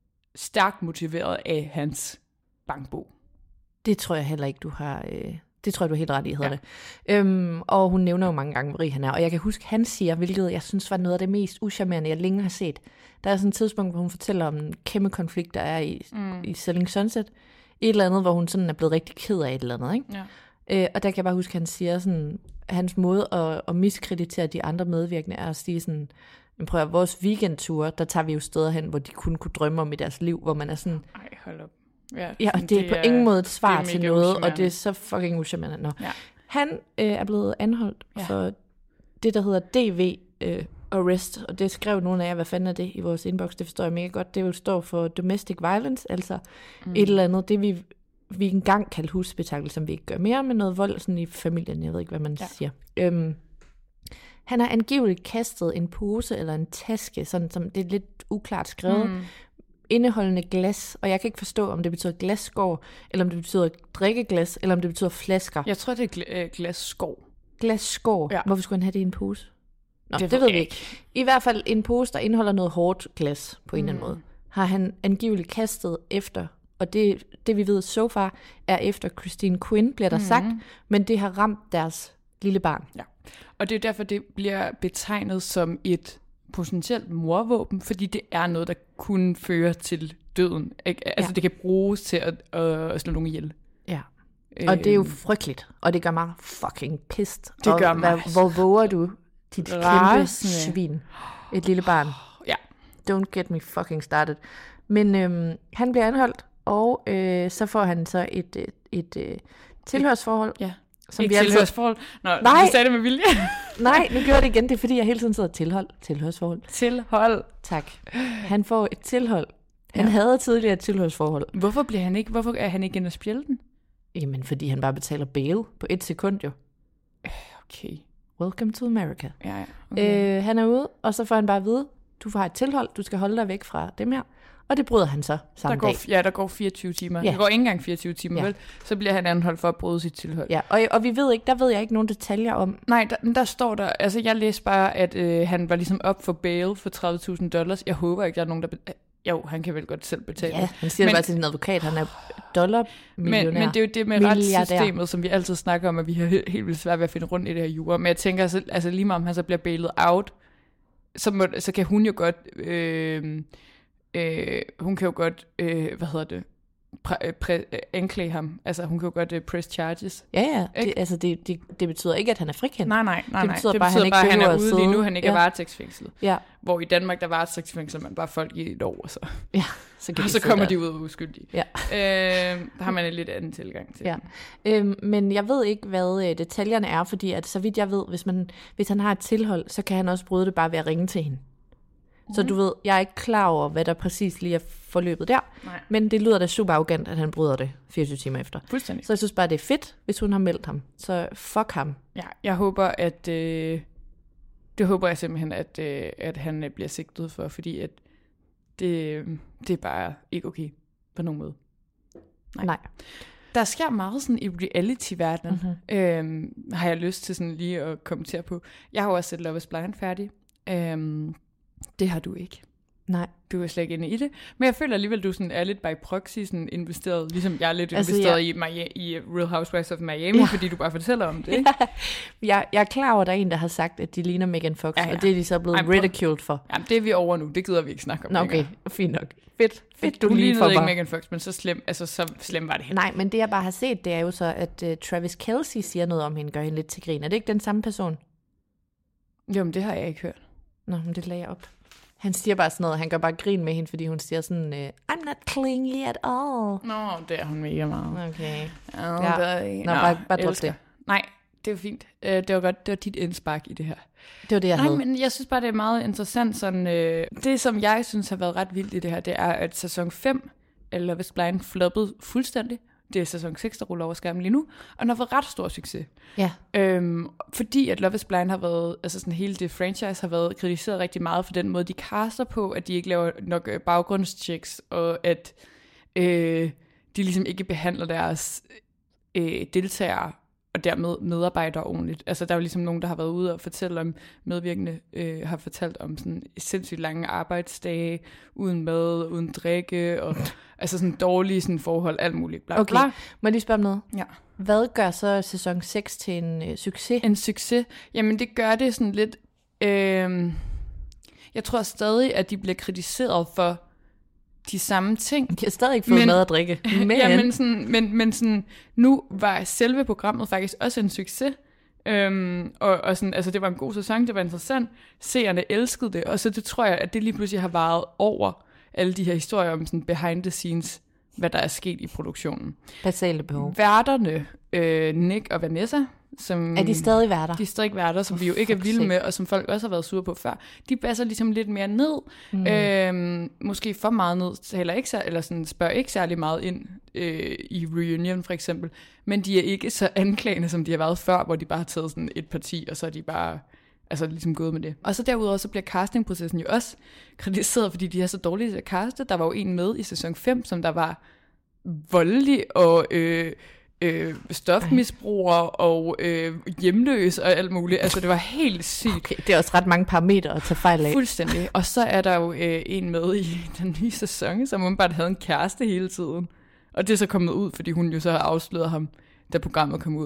[SPEAKER 4] stærkt motiveret af hans bankbog.
[SPEAKER 5] Det tror jeg heller ikke, du har... Øh, det tror jeg, du er helt ret i, hedder
[SPEAKER 4] Ja.
[SPEAKER 5] det. Um, og hun nævner jo mange gange, hvor rig han er. Og jeg kan huske, han siger, hvilket jeg synes var noget af det mest uschammerende, jeg længe har set. Der er sådan et tidspunkt, hvor hun fortæller om en kæmpe konflikt, der er i, mm. i Selling Sunset. Et eller andet, hvor hun sådan er blevet rigtig ked af et eller andet, ikke?
[SPEAKER 4] Ja.
[SPEAKER 5] Øh, og der kan jeg bare huske, at han siger sådan, hans måde at, at miskreditere de andre medvirkende er at sige sådan, prøv at vores weekendture, der tager vi jo steder hen, hvor de kun kunne drømme om i deres liv, hvor man er sådan,
[SPEAKER 4] Ej, hold op. Ja,
[SPEAKER 5] ja, og det, det er på
[SPEAKER 4] er,
[SPEAKER 5] ingen måde et svar
[SPEAKER 4] det er
[SPEAKER 5] til
[SPEAKER 4] mega
[SPEAKER 5] noget,
[SPEAKER 4] uschammerende.
[SPEAKER 5] og det er så fucking uschammerende. Nå.
[SPEAKER 4] Ja.
[SPEAKER 5] Han øh, er blevet anholdt
[SPEAKER 4] Ja.
[SPEAKER 5] for det, der hedder D V øh, arrest, og det skrev nogle af jer, hvad fanden er det i vores inbox, det forstår jeg mega godt. Det vil stå for domestic violence, altså mm. et eller andet, det vi, vi engang kaldte husspektakel, som vi ikke gør mere, med noget vold sådan i familien, jeg ved ikke, hvad man ja. siger. Øhm, han har angiveligt kastet en pose eller en taske, sådan som det er lidt uklart skrevet, mm. indeholdende glas, og jeg kan ikke forstå, om det betyder glasskår, eller om det betyder drikkeglas, eller om det betyder flasker.
[SPEAKER 4] Jeg tror, det er gl- øh, glasskov.
[SPEAKER 5] Glasskår.
[SPEAKER 4] Ja.
[SPEAKER 5] Hvorfor skulle han have det i en pose? Nå, det,
[SPEAKER 4] Det
[SPEAKER 5] det
[SPEAKER 4] ved
[SPEAKER 5] ved vi
[SPEAKER 4] jeg
[SPEAKER 5] ikke. I hvert fald en pose, der indeholder noget hårdt glas på en eller anden måde, har han angiveligt kastet efter, og det, det vi ved so far, er efter Christine Quinn, bliver der mm. sagt, men det har ramt deres lille barn.
[SPEAKER 4] Ja. Og det er derfor, det bliver betegnet som et potentielt morvåben, fordi det er noget, der kunne føre til døden. Ikke? Altså,
[SPEAKER 5] Ja.
[SPEAKER 4] det kan bruges til at, at slå nogen ihjel.
[SPEAKER 5] Ja. Og det er jo frygteligt, og det gør mig fucking pissed.
[SPEAKER 4] Det
[SPEAKER 5] og
[SPEAKER 4] gør mig
[SPEAKER 5] hvad, hvor våger du, dit kæmpe
[SPEAKER 4] rasende.
[SPEAKER 5] svin, et lille barn.
[SPEAKER 4] Ja.
[SPEAKER 5] Don't get me fucking started. Men øhm, han bliver anholdt, og øh, så får han så et, et, et, et tilhørsforhold.
[SPEAKER 4] Ja.
[SPEAKER 5] Som
[SPEAKER 4] Ikke
[SPEAKER 5] vi altid...
[SPEAKER 4] tilhørsforhold. Nå,
[SPEAKER 5] Nej.
[SPEAKER 4] du sagde det med vilje.
[SPEAKER 5] Nej, nu gør jeg det igen. Det er fordi, jeg hele tiden sidder tilhold. Tilhørsforhold.
[SPEAKER 4] Tilhold.
[SPEAKER 5] Tak. Han får et tilhold. Han
[SPEAKER 4] Ja.
[SPEAKER 5] havde tidligere et tilhørsforhold.
[SPEAKER 4] Hvorfor bliver han ikke? Hvorfor er han ikke inde og spjælde den?
[SPEAKER 5] Jamen, fordi han bare betaler bail på et sekund jo.
[SPEAKER 4] Okay.
[SPEAKER 5] Welcome to America.
[SPEAKER 4] Ja, ja. Okay.
[SPEAKER 5] Øh, han er ude, og så får han bare at vide, du får et tilhold, du skal holde dig væk fra dem her. Og det bryder han så samme
[SPEAKER 4] Der går,
[SPEAKER 5] dag.
[SPEAKER 4] ja, der går fireogtyve timer.
[SPEAKER 5] Ja.
[SPEAKER 4] Der går ikke engang fireogtyve timer,
[SPEAKER 5] Ja.
[SPEAKER 4] vel? Så bliver han anholdt for at bryde sit tilhold.
[SPEAKER 5] Ja, og, og vi ved ikke, der ved jeg ikke nogen detaljer om.
[SPEAKER 4] Nej, der, der står der, altså jeg læste bare, at øh, han var ligesom op for bail for tredive tusind dollars. Jeg håber ikke, der er nogen, der... Be- jo, han kan vel godt selv betale.
[SPEAKER 5] Ja, han siger
[SPEAKER 4] men,
[SPEAKER 5] det bare til sin advokat, han er dollarmillionær.
[SPEAKER 4] men, men det er jo det med
[SPEAKER 5] Milliardær.
[SPEAKER 4] retssystemet, som vi altid snakker om, at vi har helt, helt vildt svært ved at finde rundt i det her jura. Men jeg tænker, altså, altså lige meget om han så bliver bailet out, så, må, så kan hun jo godt... Øh, øh, hun kan jo godt, øh, hvad hedder det, præ- præ- anklage ham. Altså, hun kan jo godt uh, press charges.
[SPEAKER 5] Ja, ja. Det, altså, det, det, det betyder ikke, at han er frikendt.
[SPEAKER 4] Nej, nej, nej.
[SPEAKER 5] Det betyder
[SPEAKER 4] nej.
[SPEAKER 5] bare,
[SPEAKER 4] det betyder
[SPEAKER 5] han
[SPEAKER 4] bare,
[SPEAKER 5] ikke
[SPEAKER 4] at han er
[SPEAKER 5] behøver
[SPEAKER 4] ude
[SPEAKER 5] at
[SPEAKER 4] lige nu,
[SPEAKER 5] sidde.
[SPEAKER 4] han ikke
[SPEAKER 5] Ja.
[SPEAKER 4] er varetægtsfængslet.
[SPEAKER 5] Ja,
[SPEAKER 4] Hvor i Danmark, der varetægtsfængsler man bare folk i et år, og så,
[SPEAKER 5] ja. Så, kan
[SPEAKER 4] og
[SPEAKER 5] de
[SPEAKER 4] så
[SPEAKER 5] sidde
[SPEAKER 4] kommer
[SPEAKER 5] der.
[SPEAKER 4] de ud uskyldige.
[SPEAKER 5] Ja.
[SPEAKER 4] Øh, der har man en lidt anden tilgang til.
[SPEAKER 5] Ja. Øhm, men jeg ved ikke, hvad øh, detaljerne er, fordi at, så vidt jeg ved, hvis, man, hvis han har et tilhold, så kan han også bryde det bare ved at ringe til hende. Mm. Så du ved, jeg er ikke klar over, hvad der præcis lige er forløbet der,
[SPEAKER 4] Nej.
[SPEAKER 5] men det lyder da super arrogant, at han bryder det fireogtyve timer efter.
[SPEAKER 4] Fuldstændig.
[SPEAKER 5] Så jeg synes bare, det er fedt, hvis hun har meldt ham. Så fuck ham.
[SPEAKER 4] Ja, jeg håber, at øh, det håber jeg simpelthen, at, øh, at han øh, bliver sigtet for, fordi at det, det er bare ikke okay på nogen måde. Nej.
[SPEAKER 5] Nej.
[SPEAKER 4] Der sker meget sådan i reality-verdenen,
[SPEAKER 5] Mhm.
[SPEAKER 4] øhm, har jeg lyst til sådan lige at kommentere på. Jeg har jo også set Love is Blind færdig. Øhm, det har du ikke.
[SPEAKER 5] Nej.
[SPEAKER 4] Du er slet ikke inde i det. Men jeg føler alligevel, at du sådan er lidt by proxy sådan investeret, ligesom jeg er lidt
[SPEAKER 5] Altså,
[SPEAKER 4] investeret
[SPEAKER 5] ja.
[SPEAKER 4] i, Miami, i Real Housewives of Miami,
[SPEAKER 5] Ja.
[SPEAKER 4] fordi du bare fortæller om det. Ikke?
[SPEAKER 5] Jeg, jeg er klar over, at der er en, der har sagt, at de ligner Megan Fox,
[SPEAKER 4] Ja, ja.
[SPEAKER 5] og det er de så blevet
[SPEAKER 4] Ej, prøv-
[SPEAKER 5] ridiculed for.
[SPEAKER 4] Jamen, det er vi over nu. Det gider vi ikke snakke om
[SPEAKER 5] Nå, okay.
[SPEAKER 4] længere.
[SPEAKER 5] Fint nok. Fedt. Fedt, du
[SPEAKER 4] Hun
[SPEAKER 5] lige
[SPEAKER 4] lignede
[SPEAKER 5] får
[SPEAKER 4] ikke
[SPEAKER 5] mig.
[SPEAKER 4] Megan Fox, men så slem, altså, så slem var det heller.
[SPEAKER 5] Nej, men det jeg bare har set, det er jo så, at uh, Travis Kelce siger noget om hende, gør hende lidt til grin. Er det ikke den samme person?
[SPEAKER 4] Jo, men det har jeg ikke hørt.
[SPEAKER 5] Nå, men det lagde jeg op. Han siger bare sådan noget, han gør bare grin med hende, fordi hun siger sådan, uh, I'm not clingy at all.
[SPEAKER 4] Nå, det er hun mega meget.
[SPEAKER 5] Okay.
[SPEAKER 4] Ja,
[SPEAKER 5] Ja.
[SPEAKER 4] der-
[SPEAKER 5] Nå, bare- bare drop
[SPEAKER 4] elsker.
[SPEAKER 5] det.
[SPEAKER 4] Nej, det var fint. Øh, Det var godt, det var dit indspark i det her.
[SPEAKER 5] Det var det, jeg
[SPEAKER 4] Nej,
[SPEAKER 5] havde.
[SPEAKER 4] men jeg synes bare, det er meget interessant. Sådan, øh, det, som jeg synes har været ret vildt i det her, det er, at sæson fem, eller hvis Blind floppede fuldstændig, det er sæson seks, der ruller over skærmen lige nu, og den har fået ret stor succes.
[SPEAKER 5] Ja.
[SPEAKER 4] Øhm, fordi at Love is Blind har været, altså sådan hele det franchise har været kritiseret rigtig meget for den måde, de caster på, at de ikke laver nok øh, baggrundschecks, og at øh, de ligesom ikke behandler deres øh, deltagere og dermed medarbejdere ordentligt. Altså der er jo ligesom nogen, der har været ude og fortælle om, medvirkende øh, har fortalt om sådan sindssygt lange arbejdsdage, uden mad, uden drikke, og altså sådan dårlige sådan forhold, alt muligt. Bla,
[SPEAKER 5] Okay,
[SPEAKER 4] bla.
[SPEAKER 5] må jeg lige spørge om noget?
[SPEAKER 4] Ja.
[SPEAKER 5] Hvad gør så sæson seks til en øh, succes?
[SPEAKER 4] En succes. Jamen det gør det sådan lidt... Øh, jeg tror stadig, at de bliver kritiseret for de samme ting.
[SPEAKER 5] De har stadig ikke fået
[SPEAKER 4] Men-
[SPEAKER 5] mad og drikke. Men,
[SPEAKER 4] Ja, men, sådan, men, men sådan, nu var selve programmet faktisk også en succes. Øhm, og, og sådan, altså det var en god sæson, det var interessant. Seerne elskede det, og så det tror jeg, at det lige pludselig har varet over alle de her historier om sådan behind the scenes, hvad der er sket i produktionen.
[SPEAKER 5] basale behov.
[SPEAKER 4] Værterne, øh, Nick og Vanessa, som...
[SPEAKER 5] Er de stadig værter?
[SPEAKER 4] De er stadig værter, som
[SPEAKER 5] For
[SPEAKER 4] vi jo ikke er
[SPEAKER 5] fuck's
[SPEAKER 4] vilde
[SPEAKER 5] sake.
[SPEAKER 4] med, og som folk også har været sure på før. De passer ligesom lidt mere ned. Mm. Øhm, måske for meget ned, taler ikke sær- eller sådan, spørger ikke særlig meget ind øh, i Reunion for eksempel. Men de er ikke så anklagende, som de har været før, hvor de bare har taget sådan et parti, og så er de bare altså ligesom gået med det. Og så derudover, så bliver castingprocessen jo også kritiseret, fordi de er så dårlige til at caste. Der var jo en med i sæson fem, som der var voldelig og... Øh, øh, stofmisbruger og øh, hjemløs og alt muligt. Altså, det var helt sygt.
[SPEAKER 5] Okay, det er også ret mange parametre at tage fejl af.
[SPEAKER 4] Fuldstændig. Og så er der jo øh, en med i den nye sæson, som hun bare havde en kæreste hele tiden. Og det er så kommet ud, fordi hun jo så har afsløret ham, da programmet kom ud.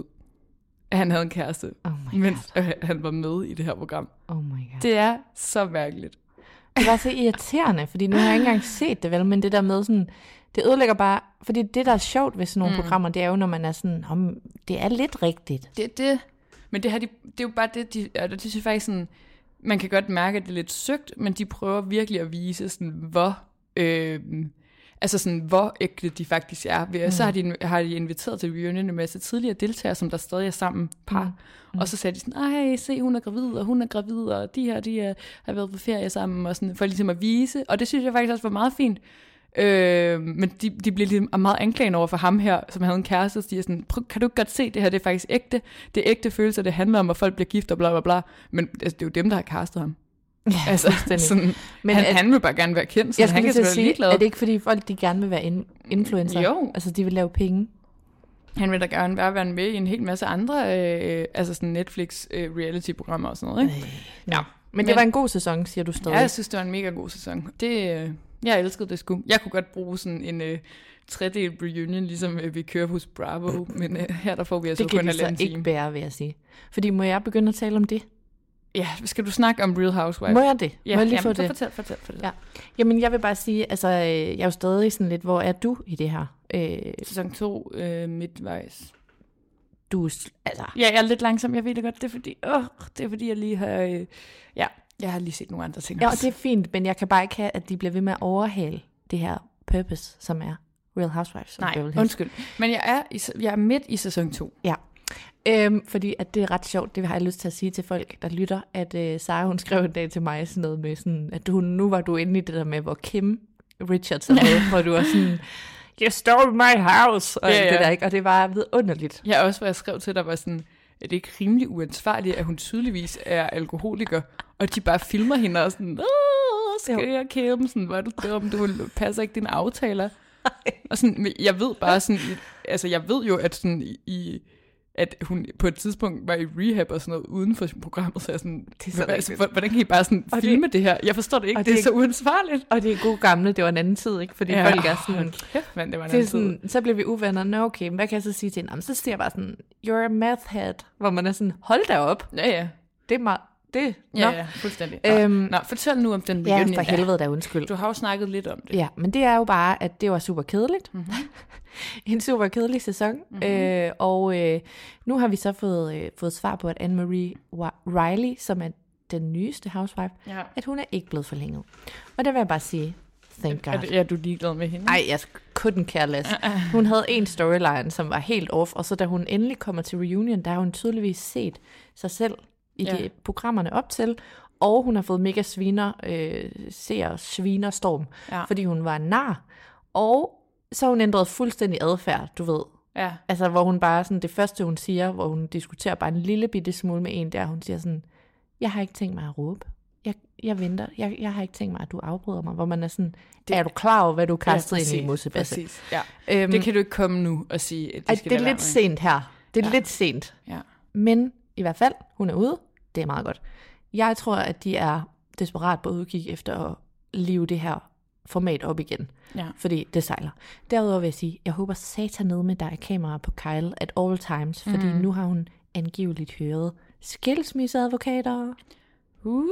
[SPEAKER 4] At han havde en kæreste,
[SPEAKER 5] Oh my
[SPEAKER 4] mens
[SPEAKER 5] god.
[SPEAKER 4] øh, han var med i det her program.
[SPEAKER 5] Oh my god.
[SPEAKER 4] Det er så mærkeligt.
[SPEAKER 5] Det var så irriterende, fordi nu har jeg ikke engang set det, vel? Men det der med sådan, det ødelægger bare, fordi det, der er sjovt ved sådan nogle mm. programmer, det er jo, når man er sådan, om det er lidt rigtigt.
[SPEAKER 4] Det er det. Men det, her, de, det er jo bare det, de, og det synes jeg faktisk sådan, man kan godt mærke, at det er lidt søgt, men de prøver virkelig at vise sådan, hvor, øh, altså sådan, hvor ægte de faktisk er. Mm. Så har de, har de inviteret til reunion en masse tidligere deltagere, som der stadig er sammen par. Mm. Mm. Og så sagde de sådan, ej, se, hun er gravid, og hun er gravid, og de her, de er, har været på ferie sammen, og sådan, for ligesom at vise. Og det synes jeg faktisk også var meget fint. Øh, men de, de blev lidt meget anklagende over for ham her, som havde en kæreste, og de er sådan, kan du ikke godt se, det her det er faktisk ægte, det er ægte følelser, det handler om, at folk bliver gift og bla bla bla, men altså, det er jo dem, der har castet ham.
[SPEAKER 5] Ja,
[SPEAKER 4] Altså,
[SPEAKER 5] fuldstændig.
[SPEAKER 4] sådan,
[SPEAKER 5] Men
[SPEAKER 4] han,
[SPEAKER 5] at-
[SPEAKER 4] han vil bare gerne være kendt, så
[SPEAKER 5] Jeg
[SPEAKER 4] han
[SPEAKER 5] skulle
[SPEAKER 4] kan
[SPEAKER 5] til at
[SPEAKER 4] selvfølgelig
[SPEAKER 5] sige,
[SPEAKER 4] ligeglad.
[SPEAKER 5] er det ikke fordi folk, de gerne vil være in- influencer?
[SPEAKER 4] Jo.
[SPEAKER 5] Altså, de vil lave penge.
[SPEAKER 4] Han vil da gerne være, være med i en hel masse andre, øh, altså sådan Netflix øh, reality-programmer og sådan noget, ikke? Ja.
[SPEAKER 5] Men, Men det var en god sæson, siger du stadig.
[SPEAKER 4] Ja, jeg synes, det var en mega god sæson. Det, øh, jeg elskede det sgu. Jeg kunne godt bruge sådan en øh, tredel reunion, ligesom øh, vi kører hos Bravo, men øh, her der får vi altså
[SPEAKER 5] det kan
[SPEAKER 4] kun
[SPEAKER 5] vi
[SPEAKER 4] en
[SPEAKER 5] så
[SPEAKER 4] halvanden
[SPEAKER 5] ikke
[SPEAKER 4] time.
[SPEAKER 5] bære, vil jeg sige. Fordi må jeg begynde at tale om det?
[SPEAKER 4] Ja, skal du snakke om Real Housewives?
[SPEAKER 5] Må jeg det?
[SPEAKER 4] Ja,
[SPEAKER 5] må jeg lige
[SPEAKER 4] jamen,
[SPEAKER 5] få
[SPEAKER 4] så
[SPEAKER 5] det?
[SPEAKER 4] fortæl, fortæl, fortæl.
[SPEAKER 5] Ja. Jamen, jeg vil bare sige, altså, øh, jeg er jo stadig sådan lidt, hvor er du i det her? Øh,
[SPEAKER 4] Sæson to, øh, midtvejs.
[SPEAKER 5] du, altså,
[SPEAKER 4] Ja, jeg er lidt langsom, jeg ved det godt. Det er fordi, åh, det er fordi jeg lige har... Øh, ja, jeg har lige set nogle andre ting
[SPEAKER 5] ja, og
[SPEAKER 4] også.
[SPEAKER 5] det er fint, men jeg kan bare ikke have, at de bliver ved med at overhale det her purpose, som er Real Housewives.
[SPEAKER 4] Nej, undskyld. Men jeg er, i, jeg er midt i sæson to.
[SPEAKER 5] Ja. Øhm, fordi at det er ret sjovt, det har jeg lyst til at sige til folk, der lytter, at øh, Sara, hun skrev en dag til mig sådan noget med sådan, at du, nu var du inde i det der med, hvor Kim Richards er med, hvor du var sådan, you stole my house, og
[SPEAKER 4] ja,
[SPEAKER 5] ja,
[SPEAKER 4] ja.
[SPEAKER 5] det der, ikke? Og det var vidunderligt.
[SPEAKER 4] Jeg også, hvor jeg skrev til dig, var sådan, at det ikke rimelig uansvarligt, at hun tydeligvis er alkoholiker, og de bare filmer hende og sådan, åh, skal jeg Kim, sådan, hvor er du dum, du passer ikke dine aftaler. Og sådan, men jeg ved bare sådan, altså jeg ved jo, at sådan i, at hun på et tidspunkt var i rehab og sådan noget uden for programmet, så jeg sådan,
[SPEAKER 5] det er så
[SPEAKER 4] altså, hvordan kan I bare sådan
[SPEAKER 5] og
[SPEAKER 4] filme
[SPEAKER 5] det,
[SPEAKER 4] det her? Jeg forstår det ikke, det, det er så uansvarligt.
[SPEAKER 5] Og det er god gamle, det var en anden tid, ikke? Fordi ja, folk er sådan,
[SPEAKER 4] kæft, man, det var en
[SPEAKER 5] det er
[SPEAKER 4] anden
[SPEAKER 5] sådan
[SPEAKER 4] tid.
[SPEAKER 5] så bliver vi uvenner, nå okay, hvad kan jeg så sige til hende? Så siger jeg bare sådan, you're a math head, hvor man er sådan, hold da op,
[SPEAKER 4] Ja, ja.
[SPEAKER 5] det er meget, det,
[SPEAKER 4] Ja,
[SPEAKER 5] nå.
[SPEAKER 4] ja, fuldstændig. Nå,
[SPEAKER 5] Øhm,
[SPEAKER 4] nå, fortæl nu om den
[SPEAKER 5] Ja,
[SPEAKER 4] reunion.
[SPEAKER 5] for helvede da, undskyld.
[SPEAKER 4] Du har jo snakket lidt om det.
[SPEAKER 5] Ja, men det er jo bare, at det var super kedeligt.
[SPEAKER 4] Mm-hmm.
[SPEAKER 5] En super kedelig sæson. Mm-hmm. Øh, og øh, nu har vi så fået, øh, fået svar på, at Anne-Marie Riley, som er den nyeste housewife,
[SPEAKER 4] Ja.
[SPEAKER 5] at hun er ikke blevet forlænget. Og der vil jeg bare sige, thank God.
[SPEAKER 4] Er, det, er du ligeglad med hende?
[SPEAKER 5] Ej, jeg couldn't care less. Hun havde en storyline, som var helt off, og så da hun endelig kommer til reunion, der har hun tydeligvis set sig selv i
[SPEAKER 4] Ja.
[SPEAKER 5] de programmerne op til, og hun har fået mega sviner, øh, ser svinerstorm,
[SPEAKER 4] Ja.
[SPEAKER 5] fordi hun var en nar, og så har hun ændret fuldstændig adfærd, du ved.
[SPEAKER 4] Ja.
[SPEAKER 5] Altså, hvor hun bare sådan, det første hun siger, hvor hun diskuterer bare en lille bitte smule med en, der hun siger sådan, jeg har ikke tænkt mig at råbe. Jeg, jeg venter. Jeg, jeg har ikke tænkt mig, at du afbryder mig. Hvor man er sådan, det, er du klar over, hvad du kaster
[SPEAKER 4] ja,
[SPEAKER 5] ind i Mosebasse?
[SPEAKER 4] Præcis, ja.
[SPEAKER 5] Øhm,
[SPEAKER 4] Det kan du ikke komme nu og sige, at de
[SPEAKER 5] ej,
[SPEAKER 4] skal
[SPEAKER 5] det er
[SPEAKER 4] lade
[SPEAKER 5] lidt
[SPEAKER 4] være med.
[SPEAKER 5] sent her. Det er
[SPEAKER 4] Ja.
[SPEAKER 5] lidt sent.
[SPEAKER 4] Ja.
[SPEAKER 5] Men i hvert fald, hun er ude. Det er meget godt. Jeg tror, at de er desperat på udkig efter at live det her format op igen.
[SPEAKER 4] Ja.
[SPEAKER 5] Fordi det sejler. Derudover vil jeg sige, jeg håber satan ned med, der er kamera på Kyle at all times, fordi
[SPEAKER 4] Mm.
[SPEAKER 5] nu har hun angiveligt hørt skilsmisseadvokater.
[SPEAKER 4] Uh,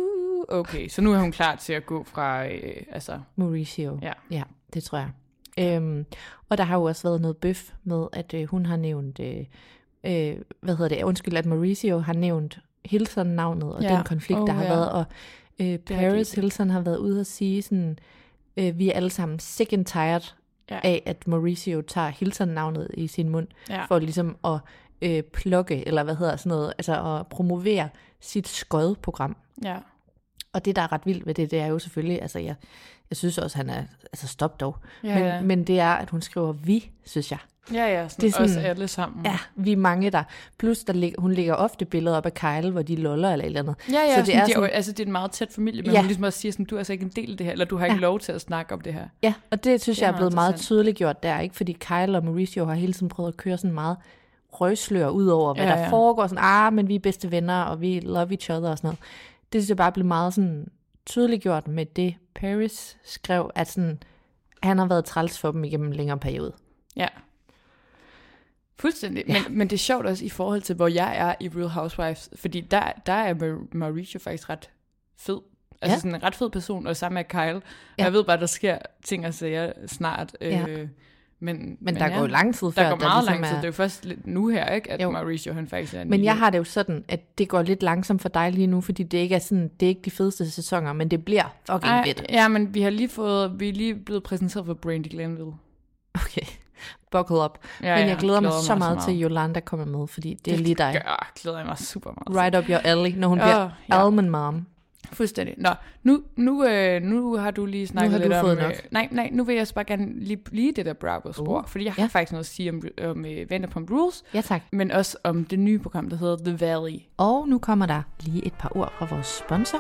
[SPEAKER 4] okay, så nu er hun klar til at gå fra, øh, altså...
[SPEAKER 5] Mauricio.
[SPEAKER 4] Ja.
[SPEAKER 5] Ja, det tror jeg. Øhm, og der har jo også været noget bøf med, at øh, hun har nævnt, øh, øh, hvad hedder det, undskyld, at Mauricio har nævnt Hilton-navnet, og
[SPEAKER 4] Ja.
[SPEAKER 5] den konflikt,
[SPEAKER 4] Oh,
[SPEAKER 5] der har
[SPEAKER 4] ja.
[SPEAKER 5] været, og øh,
[SPEAKER 4] har
[SPEAKER 5] Paris
[SPEAKER 4] de-
[SPEAKER 5] Hilton har været ude og sige sådan, øh, vi er alle sammen sick and tired
[SPEAKER 4] Ja.
[SPEAKER 5] af, at Mauricio tager Hilton-navnet i sin mund,
[SPEAKER 4] Ja.
[SPEAKER 5] for ligesom at øh, plukke, eller hvad hedder sådan noget, altså at promovere sit skødprogram.
[SPEAKER 4] Ja.
[SPEAKER 5] Og det, der er ret vildt ved det, det er jo selvfølgelig, altså jeg, jeg synes også, han er, altså stop dog.
[SPEAKER 4] Ja,
[SPEAKER 5] men,
[SPEAKER 4] ja.
[SPEAKER 5] men det er, at hun skriver vi, synes jeg.
[SPEAKER 4] Ja, ja, sådan,
[SPEAKER 5] Det er sådan-
[SPEAKER 4] også alle sammen.
[SPEAKER 5] Ja, vi er mange der. Plus, der lig, hun lægger ofte billeder op af Kyle, hvor de loller eller et eller andet.
[SPEAKER 4] Ja, ja,
[SPEAKER 5] så det er
[SPEAKER 4] de
[SPEAKER 5] sådan,
[SPEAKER 4] jo, altså det er en meget tæt familie, men
[SPEAKER 5] Ja.
[SPEAKER 4] hun ligesom også siger sådan, du er altså ikke en del af det her, eller du har ikke
[SPEAKER 5] Ja.
[SPEAKER 4] lov til at snakke om det her.
[SPEAKER 5] ja, og det synes
[SPEAKER 4] Det er
[SPEAKER 5] jeg er blevet
[SPEAKER 4] meget
[SPEAKER 5] meget
[SPEAKER 4] interessant.
[SPEAKER 5] tydeligt gjort der, ikke? Fordi Kyle og Mauricio har hele tiden prøvet at køre sådan meget røgslør ud over, hvad
[SPEAKER 4] Ja,
[SPEAKER 5] ja, der
[SPEAKER 4] ja.
[SPEAKER 5] foregår. Sådan, ah, men vi er bedste venner, og vi love each other og sådan noget. Det synes jeg bare blev meget sådan tydeligt gjort med det, Paris skrev, at sådan, han har været træls for dem igennem en længere periode.
[SPEAKER 4] Ja. Fuldstændig.
[SPEAKER 5] Ja.
[SPEAKER 4] Men, men det er sjovt også i forhold til, hvor jeg er i Real Housewives, fordi der, der er Mar- Mauricio faktisk ret fed. Altså
[SPEAKER 5] Ja.
[SPEAKER 4] sådan en ret fed person, og sammen med Kyle. Ja.
[SPEAKER 5] Ja.
[SPEAKER 4] Jeg ved bare, der sker ting og sager snart.
[SPEAKER 5] Ja.
[SPEAKER 4] Øh, men,
[SPEAKER 5] Men der går jo lang tid før,
[SPEAKER 4] Der går
[SPEAKER 5] der
[SPEAKER 4] meget
[SPEAKER 5] ligesom
[SPEAKER 4] lang tid.
[SPEAKER 5] er-
[SPEAKER 4] Det er jo først lidt nu her, ikke, at
[SPEAKER 5] Jo.
[SPEAKER 4] Mauricio han faktisk er en
[SPEAKER 5] Men jeg
[SPEAKER 4] lille-
[SPEAKER 5] har det jo sådan, at det går lidt langsomt for dig lige nu, fordi det ikke er sådan, det er ikke de fedeste sæsoner, men det bliver fucking
[SPEAKER 4] Ej,
[SPEAKER 5] fedt.
[SPEAKER 4] ja, men vi har lige fået, vi er lige blevet præsenteret for Brandy Glanville.
[SPEAKER 5] Okay, buckle up.
[SPEAKER 4] Ja,
[SPEAKER 5] Men
[SPEAKER 4] ja,
[SPEAKER 5] jeg glæder mig
[SPEAKER 4] glæder
[SPEAKER 5] så
[SPEAKER 4] mig
[SPEAKER 5] meget
[SPEAKER 4] så
[SPEAKER 5] til,
[SPEAKER 4] meget.
[SPEAKER 5] Yolanda kommer med, fordi det er lige dig.
[SPEAKER 4] Gør, glæder jeg mig super meget.
[SPEAKER 5] Right up your alley, når hun
[SPEAKER 4] Åh,
[SPEAKER 5] bliver
[SPEAKER 4] ja.
[SPEAKER 5] almond mom.
[SPEAKER 4] Fuldstændig. Nå, nu, nu, øh, nu har du lige snakket
[SPEAKER 5] har du
[SPEAKER 4] lidt om...
[SPEAKER 5] fået
[SPEAKER 4] øh,
[SPEAKER 5] nok.
[SPEAKER 4] nej, nej, nu vil jeg så bare gerne lige blive det der Bravo-spor,
[SPEAKER 5] Uh,
[SPEAKER 4] fordi jeg har
[SPEAKER 5] ja.
[SPEAKER 4] faktisk noget at sige om, om uh, Vanderpump Rules,
[SPEAKER 5] Ja tak.
[SPEAKER 4] men også om det nye program, der hedder The Valley.
[SPEAKER 5] Og nu kommer der lige et par ord fra vores sponsor.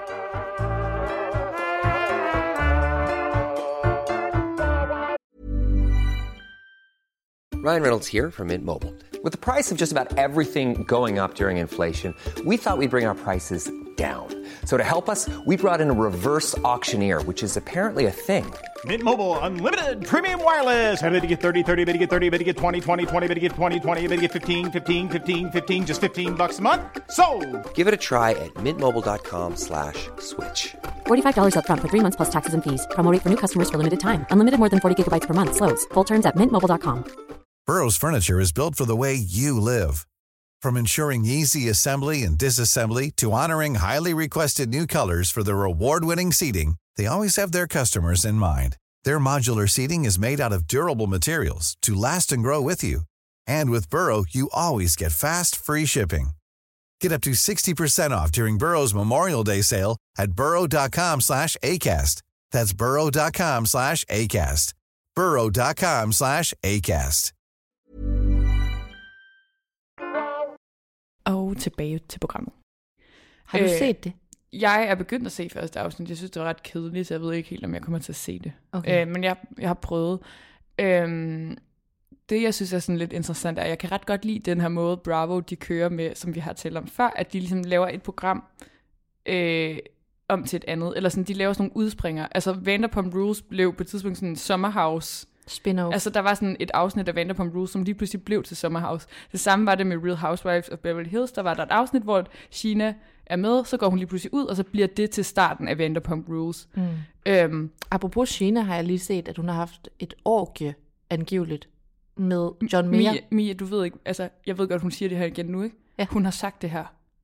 [SPEAKER 2] Ryan Reynolds here from Mint Mobile. With the price of just about everything going up during inflation, we thought we'd bring our prices down. So to help us, we brought in a reverse auctioneer, which is apparently a thing.
[SPEAKER 6] Mint Mobile Unlimited Premium Wireless. How to get thirty, thirty, how to get thirty, how to get twenty, twenty, twenty, how to get twenty, twenty, how to get fifteen, fifteen, fifteen, fifteen, just fifteen bucks a month? Sold!
[SPEAKER 2] Give it a try at mintmobile.com slash switch.
[SPEAKER 3] forty-five dollars up front for three months plus taxes and fees. Promo rate for new customers for limited time. Unlimited more than forty gigabytes per month slows. Full terms at mint mobile dot com.
[SPEAKER 1] Burrow's furniture is built for the way you live. From ensuring easy assembly and disassembly to honoring highly requested new colors for their award-winning seating, they always have their customers in mind. Their modular seating is made out of durable materials to last and grow with you. And with Burrow, you always get fast, free shipping. Get up to sixty percent off during Burrow's Memorial Day sale at burrow.com slash ACAST. That's burrow.com slash ACAST. burrow.com slash ACAST.
[SPEAKER 4] Og tilbage til programmet.
[SPEAKER 5] Har du
[SPEAKER 4] Øh,
[SPEAKER 5] set det?
[SPEAKER 4] Jeg er begyndt at se første afsnit. Jeg synes, det var ret kedeligt, så jeg ved ikke helt, om jeg kommer til at se det.
[SPEAKER 5] Okay.
[SPEAKER 4] Øh, men jeg, jeg har prøvet. Øhm, det, jeg synes er sådan lidt interessant, er, at jeg kan ret godt lide den her måde, Bravo de kører med, som vi har talt om før, at de ligesom laver et program øh, om til et andet. Eller sådan, de laver sådan nogle udspringer. Altså, Vanderpump Rules blev på et tidspunkt sådan en Summerhouse.
[SPEAKER 5] Spin-off.
[SPEAKER 4] Altså, der var sådan et afsnit af Vanderpump Rules, som lige pludselig blev til Summerhouse. Det samme var det med Real Housewives of Beverly Hills. Der var der et afsnit, hvor Sheena er med, så går hun lige pludselig ud, og så bliver det til starten af Vanderpump Rules.
[SPEAKER 5] Mm.
[SPEAKER 4] Øhm,
[SPEAKER 5] Apropos Sheena har jeg lige set, at hun har haft et orgie angiveligt med John Mayer.
[SPEAKER 4] Mia, Mia, du ved ikke, altså, jeg ved godt, hun siger det her igen nu, ikke?
[SPEAKER 5] Ja.
[SPEAKER 4] Hun har sagt det her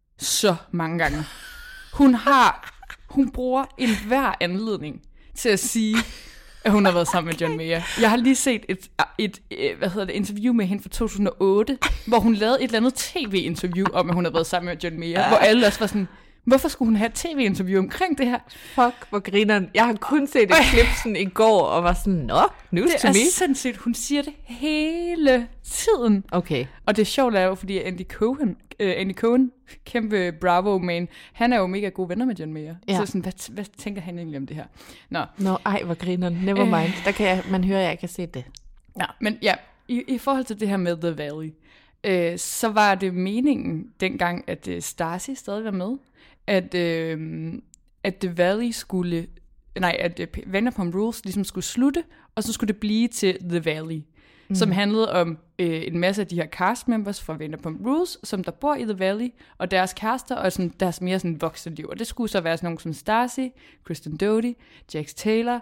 [SPEAKER 4] så mange gange. Hun har, hun bruger enhver anledning til at sige, at hun har været sammen med John Mayer. Jeg har lige set et, et, et hvad hedder det, interview med hende fra to tusind og otte, hvor hun lavede et eller andet tv-interview om, at hun har været sammen med John Mayer, hvor alle også var sådan, hvorfor skulle hun have et tv-interview omkring det her?
[SPEAKER 5] Fuck, hvor grineren. Jeg har kun set et klip sådan i går, og var sådan, nå, news
[SPEAKER 4] Det
[SPEAKER 5] to
[SPEAKER 4] er
[SPEAKER 5] me.
[SPEAKER 4] sindssygt. Hun siger det hele tiden.
[SPEAKER 5] Okay.
[SPEAKER 4] Og det er sjovt, er jo, fordi Andy Cohen, uh, Andy Cohen, kæmpe Bravo-man, han er jo mega gode venner med John Mayer.
[SPEAKER 5] Ja.
[SPEAKER 4] Så sådan, hvad, hvad tænker han egentlig om det her? Nå,
[SPEAKER 5] Nå, ej, hvor grineren. Never mind. Der kan jeg, man hører, at jeg kan se det.
[SPEAKER 4] ja, men ja, i, i forhold til det her med The Valley, øh, så var det meningen dengang, at øh, Stacey stadig var med, at, øh, at The Valley skulle, nej, at øh, Vanderpump Rules ligesom skulle slutte, og så skulle det blive til The Valley, mm. som handlede om øh, en masse af de her cast members fra Vanderpump Rules, som der bor i The Valley, og deres kærester, og sådan, deres mere sådan voksenliv. Og det skulle så være sådan nogle som Stacey, Kristen Doute, Jax Taylor,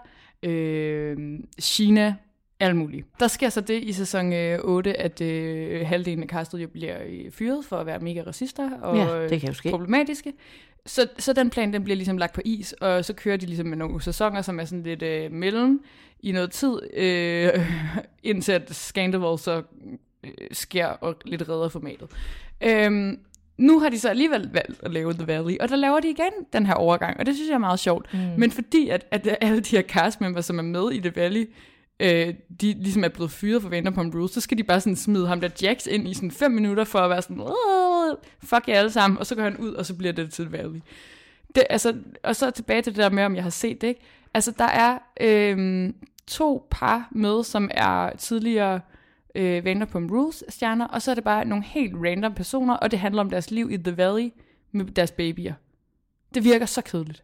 [SPEAKER 4] øh, Sheena, alt muligt. Der sker så det i sæson øh, otte, at øh, halvdelen af castet jo bliver øh, fyret for at være mega racister og
[SPEAKER 5] Ja, det kan jo ske.
[SPEAKER 4] problematiske. Så, så den plan, den bliver ligesom lagt på is, og så kører de ligesom med nogle sæsoner, som er sådan lidt øh, mellem i noget tid, øh, indtil at Scandal så øh, sker og lidt redder formatet. Øhm, nu har de så alligevel valgt at lave The Valley, og der laver de igen den her overgang, og det synes jeg er meget sjovt. Mm. Men fordi at, at alle de her cast members, som er med i The Valley, øh, de ligesom er blevet fyret for Vanderpump Rules, så skal de bare sådan smide ham der Jax ind i sådan fem minutter for at være sådan, fuck jer alle sammen, og så går han ud, og så bliver det til The Valley. Det, altså, og så tilbage til det der med, om jeg har set det, ikke? Altså, der er øh, to par med, som er tidligere øh, Vanderpump Rules-stjerner, og så er det bare nogle helt random personer, og det handler om deres liv i The Valley med deres babyer. Det virker så kedeligt.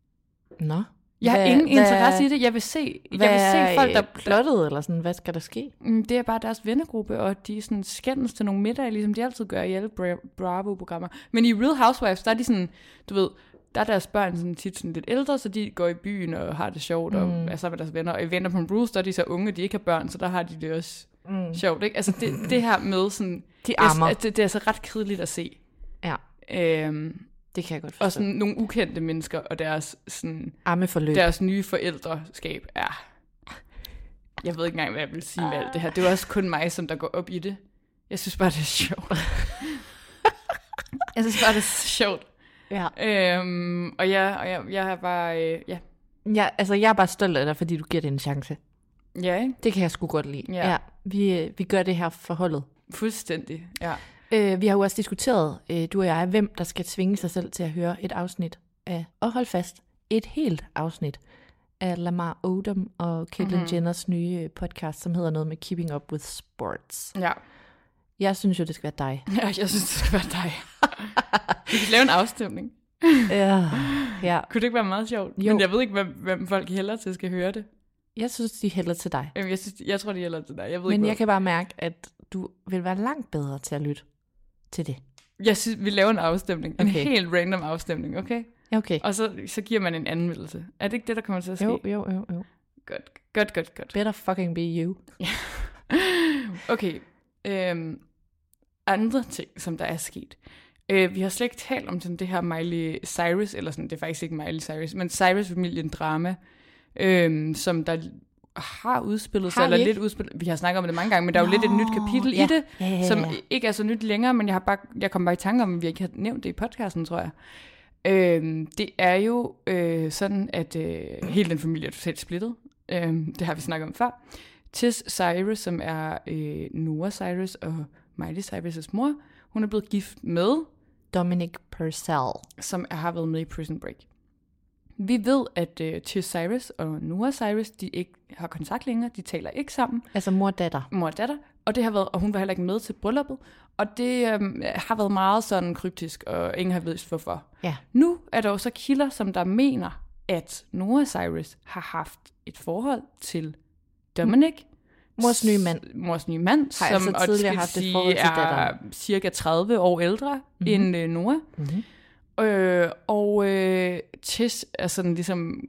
[SPEAKER 5] Nå.
[SPEAKER 4] Jeg har
[SPEAKER 5] Hvad-
[SPEAKER 4] ingen
[SPEAKER 5] hvad-
[SPEAKER 4] interesse i det. Jeg vil se,
[SPEAKER 5] Hvad
[SPEAKER 4] jeg vil se folk, der...
[SPEAKER 5] er plottet, eller sådan, hvad skal der ske?
[SPEAKER 4] Mm, Det er bare deres vennegruppe, og de er sådan skændes til nogle middage, ligesom de altid gør i alle Bra- Bravo-programmer. Men i Real Housewives, der er de sådan, du ved, der er deres børn sådan tit sådan lidt ældre, så de går i byen og har det sjovt, og er sammen med deres venner. Og i Vanderpump Rules, der er de så unge, de ikke har børn, så der har de det også mm. sjovt, ikke? Altså det, det her med sådan...
[SPEAKER 5] De
[SPEAKER 4] det er-
[SPEAKER 5] ammer.
[SPEAKER 4] Det, det er altså ret kedeligt at se.
[SPEAKER 5] Ja,
[SPEAKER 4] Øhm,
[SPEAKER 5] det kan jeg godt forstå.
[SPEAKER 4] og sådan nogle ukendte mennesker, og deres sådan...
[SPEAKER 5] Ammeforløb.
[SPEAKER 4] Deres nye forældreskab er... Jeg ved ikke engang, hvad jeg vil sige med alt det her. Det er jo også kun mig, som der går op i det. Jeg synes bare, det er sjovt. jeg synes bare, det er sjovt.
[SPEAKER 5] Ja.
[SPEAKER 4] Øhm, og jeg, og jeg, jeg er bare... Øh, ja.
[SPEAKER 5] Ja, altså jeg er bare stolt af dig, fordi du giver det en chance.
[SPEAKER 4] ja, ikke?
[SPEAKER 5] Det kan jeg sgu godt lide.
[SPEAKER 4] Ja.
[SPEAKER 5] Ja, vi, øh, vi gør det her for holdet.
[SPEAKER 4] Fuldstændig, ja.
[SPEAKER 5] Øh, vi har jo også diskuteret, øh, du og jeg, hvem der skal tvinge sig selv til at høre et afsnit af, og hold fast, et helt afsnit af Lamar Odom og Caitlyn mm-hmm. Jenners nye øh, podcast, som hedder noget med Keeping Up with Sports.
[SPEAKER 4] Ja.
[SPEAKER 5] Jeg synes jo, det skal være dig.
[SPEAKER 4] ja, jeg synes, det skal være dig. Vi kan lave en afstemning.
[SPEAKER 5] ja, ja.
[SPEAKER 4] Kunne det ikke være meget sjovt?
[SPEAKER 5] Jo.
[SPEAKER 4] Men jeg ved ikke, hvem, hvem folk hælder til skal høre det.
[SPEAKER 5] Jeg synes, de hælder til dig.
[SPEAKER 4] Jamen, Jeg, synes, jeg tror, de hælder til dig. Jeg ved
[SPEAKER 5] Men
[SPEAKER 4] ikke,
[SPEAKER 5] jeg kan bare mærke, at du vil være langt bedre til at lytte til det.
[SPEAKER 4] Jeg synes, vi laver en afstemning. En
[SPEAKER 5] Okay.
[SPEAKER 4] helt random afstemning, okay?
[SPEAKER 5] Okay.
[SPEAKER 4] Og så, så giver man en anmeldelse. Er det ikke det, der kommer til at ske?
[SPEAKER 5] Jo, jo, jo, jo.
[SPEAKER 4] Godt, godt, godt, godt.
[SPEAKER 5] Better fucking be you.
[SPEAKER 4] Okay. Øhm, andre ting, som der er sket. Øh, vi har slet ikke talt om sådan det her Miley Cyrus, eller sådan, det er faktisk ikke Miley Cyrus, men Cyrus-familien drama, øhm, som der har udspillet sig, eller
[SPEAKER 5] ikke?
[SPEAKER 4] lidt udspillet. Vi har snakket om det mange gange, men der er jo lidt et nyt kapitel
[SPEAKER 5] ja.
[SPEAKER 4] i det,
[SPEAKER 5] ja, ja, ja.
[SPEAKER 4] som ikke er så nyt længere, men jeg har bare, jeg kom bare i tanke om, at vi ikke har nævnt det i podcasten, tror jeg. Øhm, det er jo øh, sådan, at øh, hele den familie er totalt splittet. Øhm, det har vi snakket om før. Tish Cyrus, som er øh, Noah Cyrus og Miley Cyrus' mor, hun er blevet gift med
[SPEAKER 5] Dominic Purcell.
[SPEAKER 4] som har været med i Prison Break. Vi ved, at øh, Tish Cyrus og Noah Cyrus, de ikke har kontakt længere, de taler ikke sammen.
[SPEAKER 5] Altså mor og datter.
[SPEAKER 4] Mor og datter. Og det har været, og hun var heller ikke med til brylluppet. Og det øhm, har været meget sådan kryptisk, og ingen har vidst hvorfor.
[SPEAKER 5] Ja.
[SPEAKER 4] Nu er der jo så kilder, som der mener, at Noah Cyrus har haft et forhold til Dominic.
[SPEAKER 5] Mors nye mand.
[SPEAKER 4] Mors nye mand,
[SPEAKER 5] Har
[SPEAKER 4] som
[SPEAKER 5] altså tidligere haft et forhold til
[SPEAKER 4] er
[SPEAKER 5] datteren.
[SPEAKER 4] cirka tredive år ældre mm-hmm. end øh, Noah.
[SPEAKER 5] Mm-hmm.
[SPEAKER 4] Øh, og øh, Tish er sådan ligesom,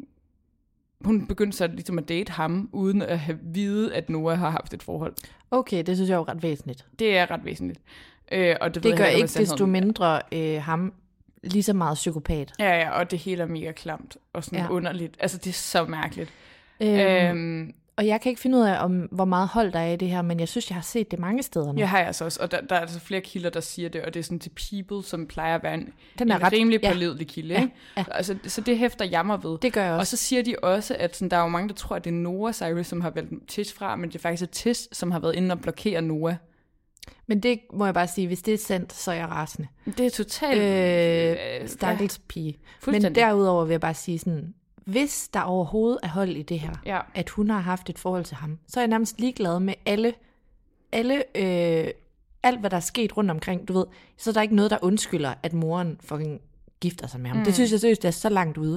[SPEAKER 4] hun begyndte så ligesom at date ham, uden at have vide, at Noah har haft et forhold.
[SPEAKER 5] Okay, det synes jeg er jo ret væsentligt.
[SPEAKER 4] Det er ret væsentligt. Øh, og det
[SPEAKER 5] Det
[SPEAKER 4] ved
[SPEAKER 5] gør
[SPEAKER 4] jeg
[SPEAKER 5] ikke desto mindre øh, ham lige så meget psykopat.
[SPEAKER 4] Ja, ja, og det hele er mega klamt og sådan
[SPEAKER 5] Ja.
[SPEAKER 4] ja. underligt. Altså, det er så mærkeligt.
[SPEAKER 5] Øhm,
[SPEAKER 4] Øhm,
[SPEAKER 5] og jeg kan ikke finde ud af, om hvor meget hold der er i det her, men jeg synes, jeg har set det mange steder nu.
[SPEAKER 4] jeg har altså også, og der, der er altså flere kilder, der siger det, og det er sådan til People, som plejer at være en,
[SPEAKER 5] Den er
[SPEAKER 4] en
[SPEAKER 5] ret-
[SPEAKER 4] rimelig
[SPEAKER 5] ja.
[SPEAKER 4] pålidelig kilde.
[SPEAKER 5] Ja,
[SPEAKER 4] Ikke?
[SPEAKER 5] ja.
[SPEAKER 4] Altså, så det hæfter jeg mig ved.
[SPEAKER 5] Det gør jeg også.
[SPEAKER 4] Og så siger de også, at sådan, der er jo mange, der tror, at det er Noah Cyrus, som har valgt Tish fra, men det er faktisk Tish, som har været inde og blokere Noah.
[SPEAKER 5] Men det må jeg bare sige, hvis det er sandt, så er jeg rasende.
[SPEAKER 4] Det er totalt...
[SPEAKER 5] Øh,
[SPEAKER 4] øh,
[SPEAKER 5] Stakkels pige. Men
[SPEAKER 4] fuldstændig.
[SPEAKER 5] derudover vil jeg bare sige sådan, hvis der overhovedet er hold i det her,
[SPEAKER 4] Ja.
[SPEAKER 5] at hun har haft et forhold til ham, så er jeg nærmest ligeglad med alle, alle øh, alt hvad der er sket rundt omkring, du ved. Så er der ikke noget, der undskylder, at moren fucking gifter sig med ham. Mm. Det synes jeg seriøst, det er så langt ude.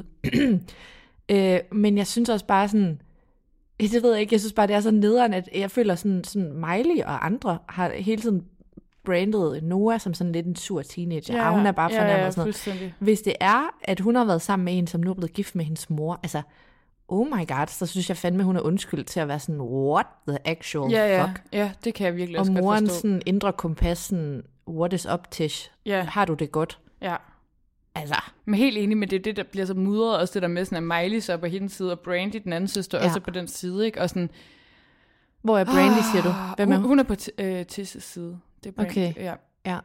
[SPEAKER 5] øh, men jeg synes også bare sådan, det ved jeg ikke, jeg synes bare, det er så nederen, at jeg føler sådan, sådan Miley og andre har hele tiden brandet Noah som sådan lidt en sur teenager. Ja, hun er bare fornærmet
[SPEAKER 4] ja, ja,
[SPEAKER 5] og sådan noget.
[SPEAKER 4] fuldstændig.
[SPEAKER 5] Hvis det er, at hun har været sammen med en, som nu er blevet gift med hendes mor, altså, oh my god, så synes jeg fandme, hun er undskyldt til at være sådan, what the actual
[SPEAKER 4] Ja, ja,
[SPEAKER 5] fuck?
[SPEAKER 4] ja, det kan jeg virkelig
[SPEAKER 5] Og
[SPEAKER 4] også godt
[SPEAKER 5] moren
[SPEAKER 4] forstå.
[SPEAKER 5] sådan indre kompas, sådan, what is up, Tish?
[SPEAKER 4] Ja.
[SPEAKER 5] Har du det godt?
[SPEAKER 4] Ja.
[SPEAKER 5] Altså,
[SPEAKER 4] Men helt enig med det, det der bliver så mudret, også det der med sådan, at Miley så er på hendes side, og Brandy, den anden søster,
[SPEAKER 5] Ja.
[SPEAKER 4] også er på den side, ikke? Og sådan,
[SPEAKER 5] hvor er Brandy, siger du? Hvem er
[SPEAKER 4] hun,
[SPEAKER 5] hun?
[SPEAKER 4] hun er på t- øh, Tish's side. Det er Brandy.
[SPEAKER 5] Okay.
[SPEAKER 4] Ja.
[SPEAKER 5] Ja.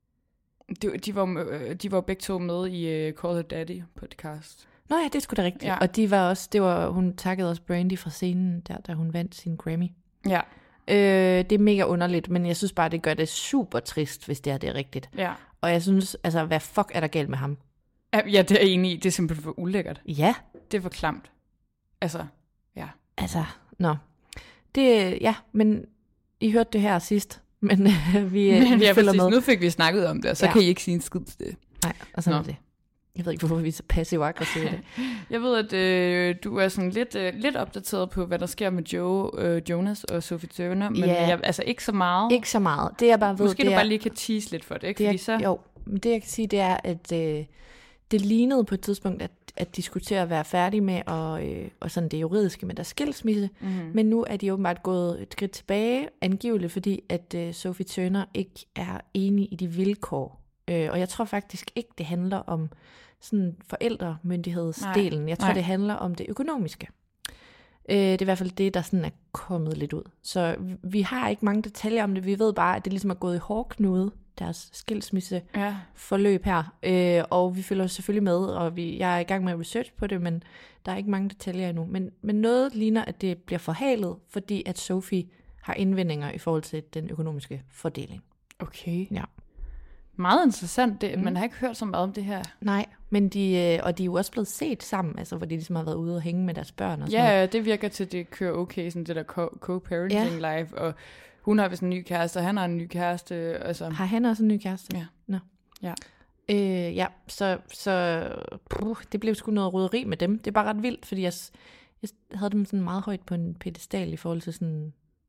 [SPEAKER 4] De, de, var, øh, de var jo begge to med i uh, Call Her Daddy podcast.
[SPEAKER 5] Nå ja, det er sgu da rigtigt.
[SPEAKER 4] Ja.
[SPEAKER 5] Og de var også, det var, hun takkede også Brandy fra scenen, der, da hun vandt sin Grammy.
[SPEAKER 4] Ja,
[SPEAKER 5] Øh, det er mega underligt, men jeg synes bare, det gør det super trist, hvis det er det er rigtigt.
[SPEAKER 4] ja.
[SPEAKER 5] Og jeg synes, altså, hvad fuck er der galt med ham?
[SPEAKER 4] Ja, det er jeg enig i. Det er simpelthen for ulækkert.
[SPEAKER 5] Ja,
[SPEAKER 4] Det er for klamt. Altså, ja.
[SPEAKER 5] altså, nå. Det, ja, men I hørte det her sidst, men øh, vi, øh, vi
[SPEAKER 4] ja,
[SPEAKER 5] følger
[SPEAKER 4] præcis.
[SPEAKER 5] med.
[SPEAKER 4] Nu fik vi snakket om det, og så
[SPEAKER 5] Ja.
[SPEAKER 4] kan I ikke sige en skid til det.
[SPEAKER 5] Nej, og sådan
[SPEAKER 4] Nå.
[SPEAKER 5] er det. Jeg ved ikke, hvorfor vi er så passive aggressive i det.
[SPEAKER 4] Jeg ved, at øh, du er sådan lidt, øh, lidt opdateret på, hvad der sker med Joe, øh, Jonas og Sophie Turner, men
[SPEAKER 5] Ja.
[SPEAKER 4] jeg, altså ikke så meget.
[SPEAKER 5] Ikke så meget. Det jeg bare ved,
[SPEAKER 4] Måske
[SPEAKER 5] det
[SPEAKER 4] du
[SPEAKER 5] er,
[SPEAKER 4] bare lige kan tease lidt for det, ikke?
[SPEAKER 5] det
[SPEAKER 4] Fordi
[SPEAKER 5] er,
[SPEAKER 4] så...
[SPEAKER 5] jo, men det jeg kan sige, det er, at øh, det lignede på et tidspunkt, at, at diskutere at være færdige med og, øh, og sådan det juridiske med deres skilsmisse,
[SPEAKER 4] Mm-hmm.
[SPEAKER 5] men nu er de åbenbart gået et skridt tilbage, angiveligt fordi, at øh, Sophie Turner ikke er enig i de vilkår. Øh, og jeg tror faktisk ikke, det handler om sådan forældremyndighedsdelen. Jeg tror,
[SPEAKER 4] nej.
[SPEAKER 5] det handler om det økonomiske. Øh, det er i hvert fald det, der sådan er kommet lidt ud. Så vi, vi har ikke mange detaljer om det. Vi ved bare, at det ligesom er gået i hårdknude, deres skilsmisseforløb
[SPEAKER 4] Ja.
[SPEAKER 5] her. Øh, og vi følger selvfølgelig med, og vi, jeg er i gang med research på det, men der er ikke mange detaljer endnu. Men, men noget ligner, at det bliver forhalet, fordi at Sophie har indvendinger i forhold til den økonomiske fordeling.
[SPEAKER 4] Okay.
[SPEAKER 5] Ja.
[SPEAKER 4] Meget interessant. Det,
[SPEAKER 5] Mm.
[SPEAKER 4] Man har ikke hørt så meget om det her.
[SPEAKER 5] Nej, men de, øh, og de er jo også blevet set sammen, altså hvor de ligesom har været ude og hænge med deres børn og sådan noget.
[SPEAKER 4] Ja, det virker til, at det kører okay, sådan det der co- co-parenting ja. live, og hun har vist en ny kæreste, og han har en ny kæreste. Altså.
[SPEAKER 5] Har han også en ny kæreste?
[SPEAKER 4] Ja.
[SPEAKER 5] Nå.
[SPEAKER 4] Ja.
[SPEAKER 5] Øh, ja, så, så puh, det blev sgu noget roderi med dem. Det er bare ret vildt, fordi jeg, jeg havde dem sådan meget højt på en pedestal i forhold til sådan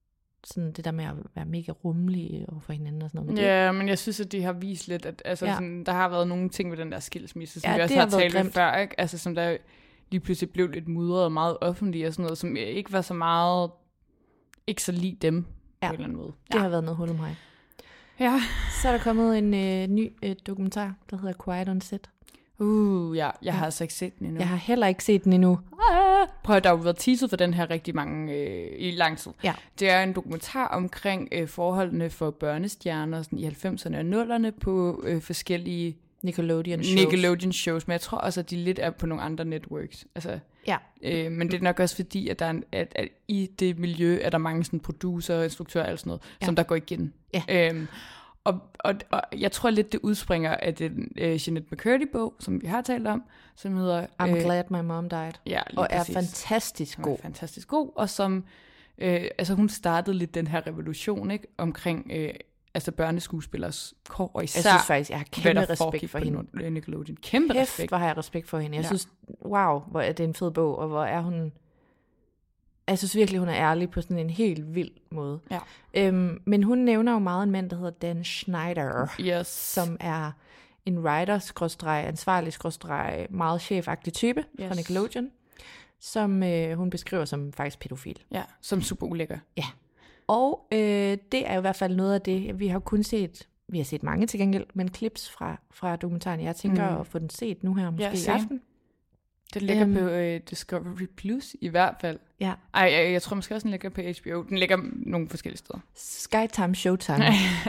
[SPEAKER 5] sådan det der med at være mega rummelige over for hinanden og sådan noget. Men
[SPEAKER 4] Ja,
[SPEAKER 5] det,
[SPEAKER 4] men jeg synes, at de har vist lidt, at altså,
[SPEAKER 5] Ja.
[SPEAKER 4] sådan, der har været nogle ting ved den der skilsmisse, som
[SPEAKER 5] Ja,
[SPEAKER 4] vi også
[SPEAKER 5] det
[SPEAKER 4] har
[SPEAKER 5] har været
[SPEAKER 4] talt om
[SPEAKER 5] grimt.
[SPEAKER 4] før, ikke? Altså, som der lige pludselig blev lidt mudret og meget offentligt og sådan noget, som ikke var så meget, ikke så lige dem
[SPEAKER 5] Ja.
[SPEAKER 4] på en eller anden måde.
[SPEAKER 5] det har været noget hul om mig.
[SPEAKER 4] Ja.
[SPEAKER 5] Så er der kommet en øh, ny øh, dokumentar, der hedder Quiet on Set.
[SPEAKER 4] Uh, ja, jeg har altså ikke set den endnu.
[SPEAKER 5] Jeg har heller ikke set den endnu.
[SPEAKER 4] Ah, prøv at der har jo været teaset for den her rigtig mange øh, i lang tid.
[SPEAKER 5] Ja.
[SPEAKER 4] Det er en dokumentar omkring øh, forholdene for børnestjerner sådan i halvfemserne og nullerne på øh, forskellige
[SPEAKER 5] Nickelodeon shows.
[SPEAKER 4] Nickelodeon shows, men jeg tror også, at de lidt er på nogle andre networks. Altså,
[SPEAKER 5] Ja.
[SPEAKER 4] øh, men det er nok også fordi, at, der er en, at, at i det miljø er der mange sådan producer, instruktører og sådan noget,
[SPEAKER 5] Ja.
[SPEAKER 4] som der går igen.
[SPEAKER 5] Ja.
[SPEAKER 4] Øhm, og, og, og jeg tror lidt, det udspringer af den øh, Jeanette McCurdy-bog, som vi har talt om, som hedder...
[SPEAKER 5] I'm
[SPEAKER 4] øh,
[SPEAKER 5] glad my mom died.
[SPEAKER 4] Ja, lige
[SPEAKER 5] Og er
[SPEAKER 4] præcis.
[SPEAKER 5] fantastisk
[SPEAKER 4] Som
[SPEAKER 5] god.
[SPEAKER 4] er fantastisk god, og som, øh, altså hun startede lidt den her revolution, ikke, omkring, øh, altså børneskuespillers kår, og især,
[SPEAKER 5] Jeg synes faktisk, jeg har
[SPEAKER 4] hvad
[SPEAKER 5] kæmpe
[SPEAKER 4] der
[SPEAKER 5] respekt
[SPEAKER 4] foregik
[SPEAKER 5] for
[SPEAKER 4] på
[SPEAKER 5] hende.
[SPEAKER 4] No- Nickelodeon. Kæmpe
[SPEAKER 5] Kæft,
[SPEAKER 4] respekt.
[SPEAKER 5] hvor har jeg respekt for hende. Jeg
[SPEAKER 4] Ja.
[SPEAKER 5] synes, wow, hvor er det en fed bog, og hvor er hun... Jeg synes virkelig, hun er ærlig på sådan en helt vild måde.
[SPEAKER 4] Ja.
[SPEAKER 5] Øhm, men hun nævner jo meget en mand, der hedder Dan Schneider,
[SPEAKER 4] Yes.
[SPEAKER 5] som er en writer, skråstreg, ansvarlig, skråstreg, meget chefagtig type yes. fra
[SPEAKER 4] Yes.
[SPEAKER 5] Nickelodeon, som øh, hun beskriver som faktisk pædofil.
[SPEAKER 4] Ja, som super ulækker.
[SPEAKER 5] Ja. Og øh, det er jo i hvert fald noget af det, vi har kun set, vi har set mange til gengæld, men clips fra, fra dokumentaren. Jeg tænker
[SPEAKER 4] Mm.
[SPEAKER 5] at få den set nu her, måske
[SPEAKER 4] Ja,
[SPEAKER 5] i
[SPEAKER 4] same.
[SPEAKER 5] aften.
[SPEAKER 4] Den ligger
[SPEAKER 5] Øhm.
[SPEAKER 4] på øh, Discovery Plus i hvert fald.
[SPEAKER 5] Ja.
[SPEAKER 4] Ej, jeg, jeg tror måske også, den ligger på H B O. Den ligger nogle forskellige steder.
[SPEAKER 5] Skytime, Showtime.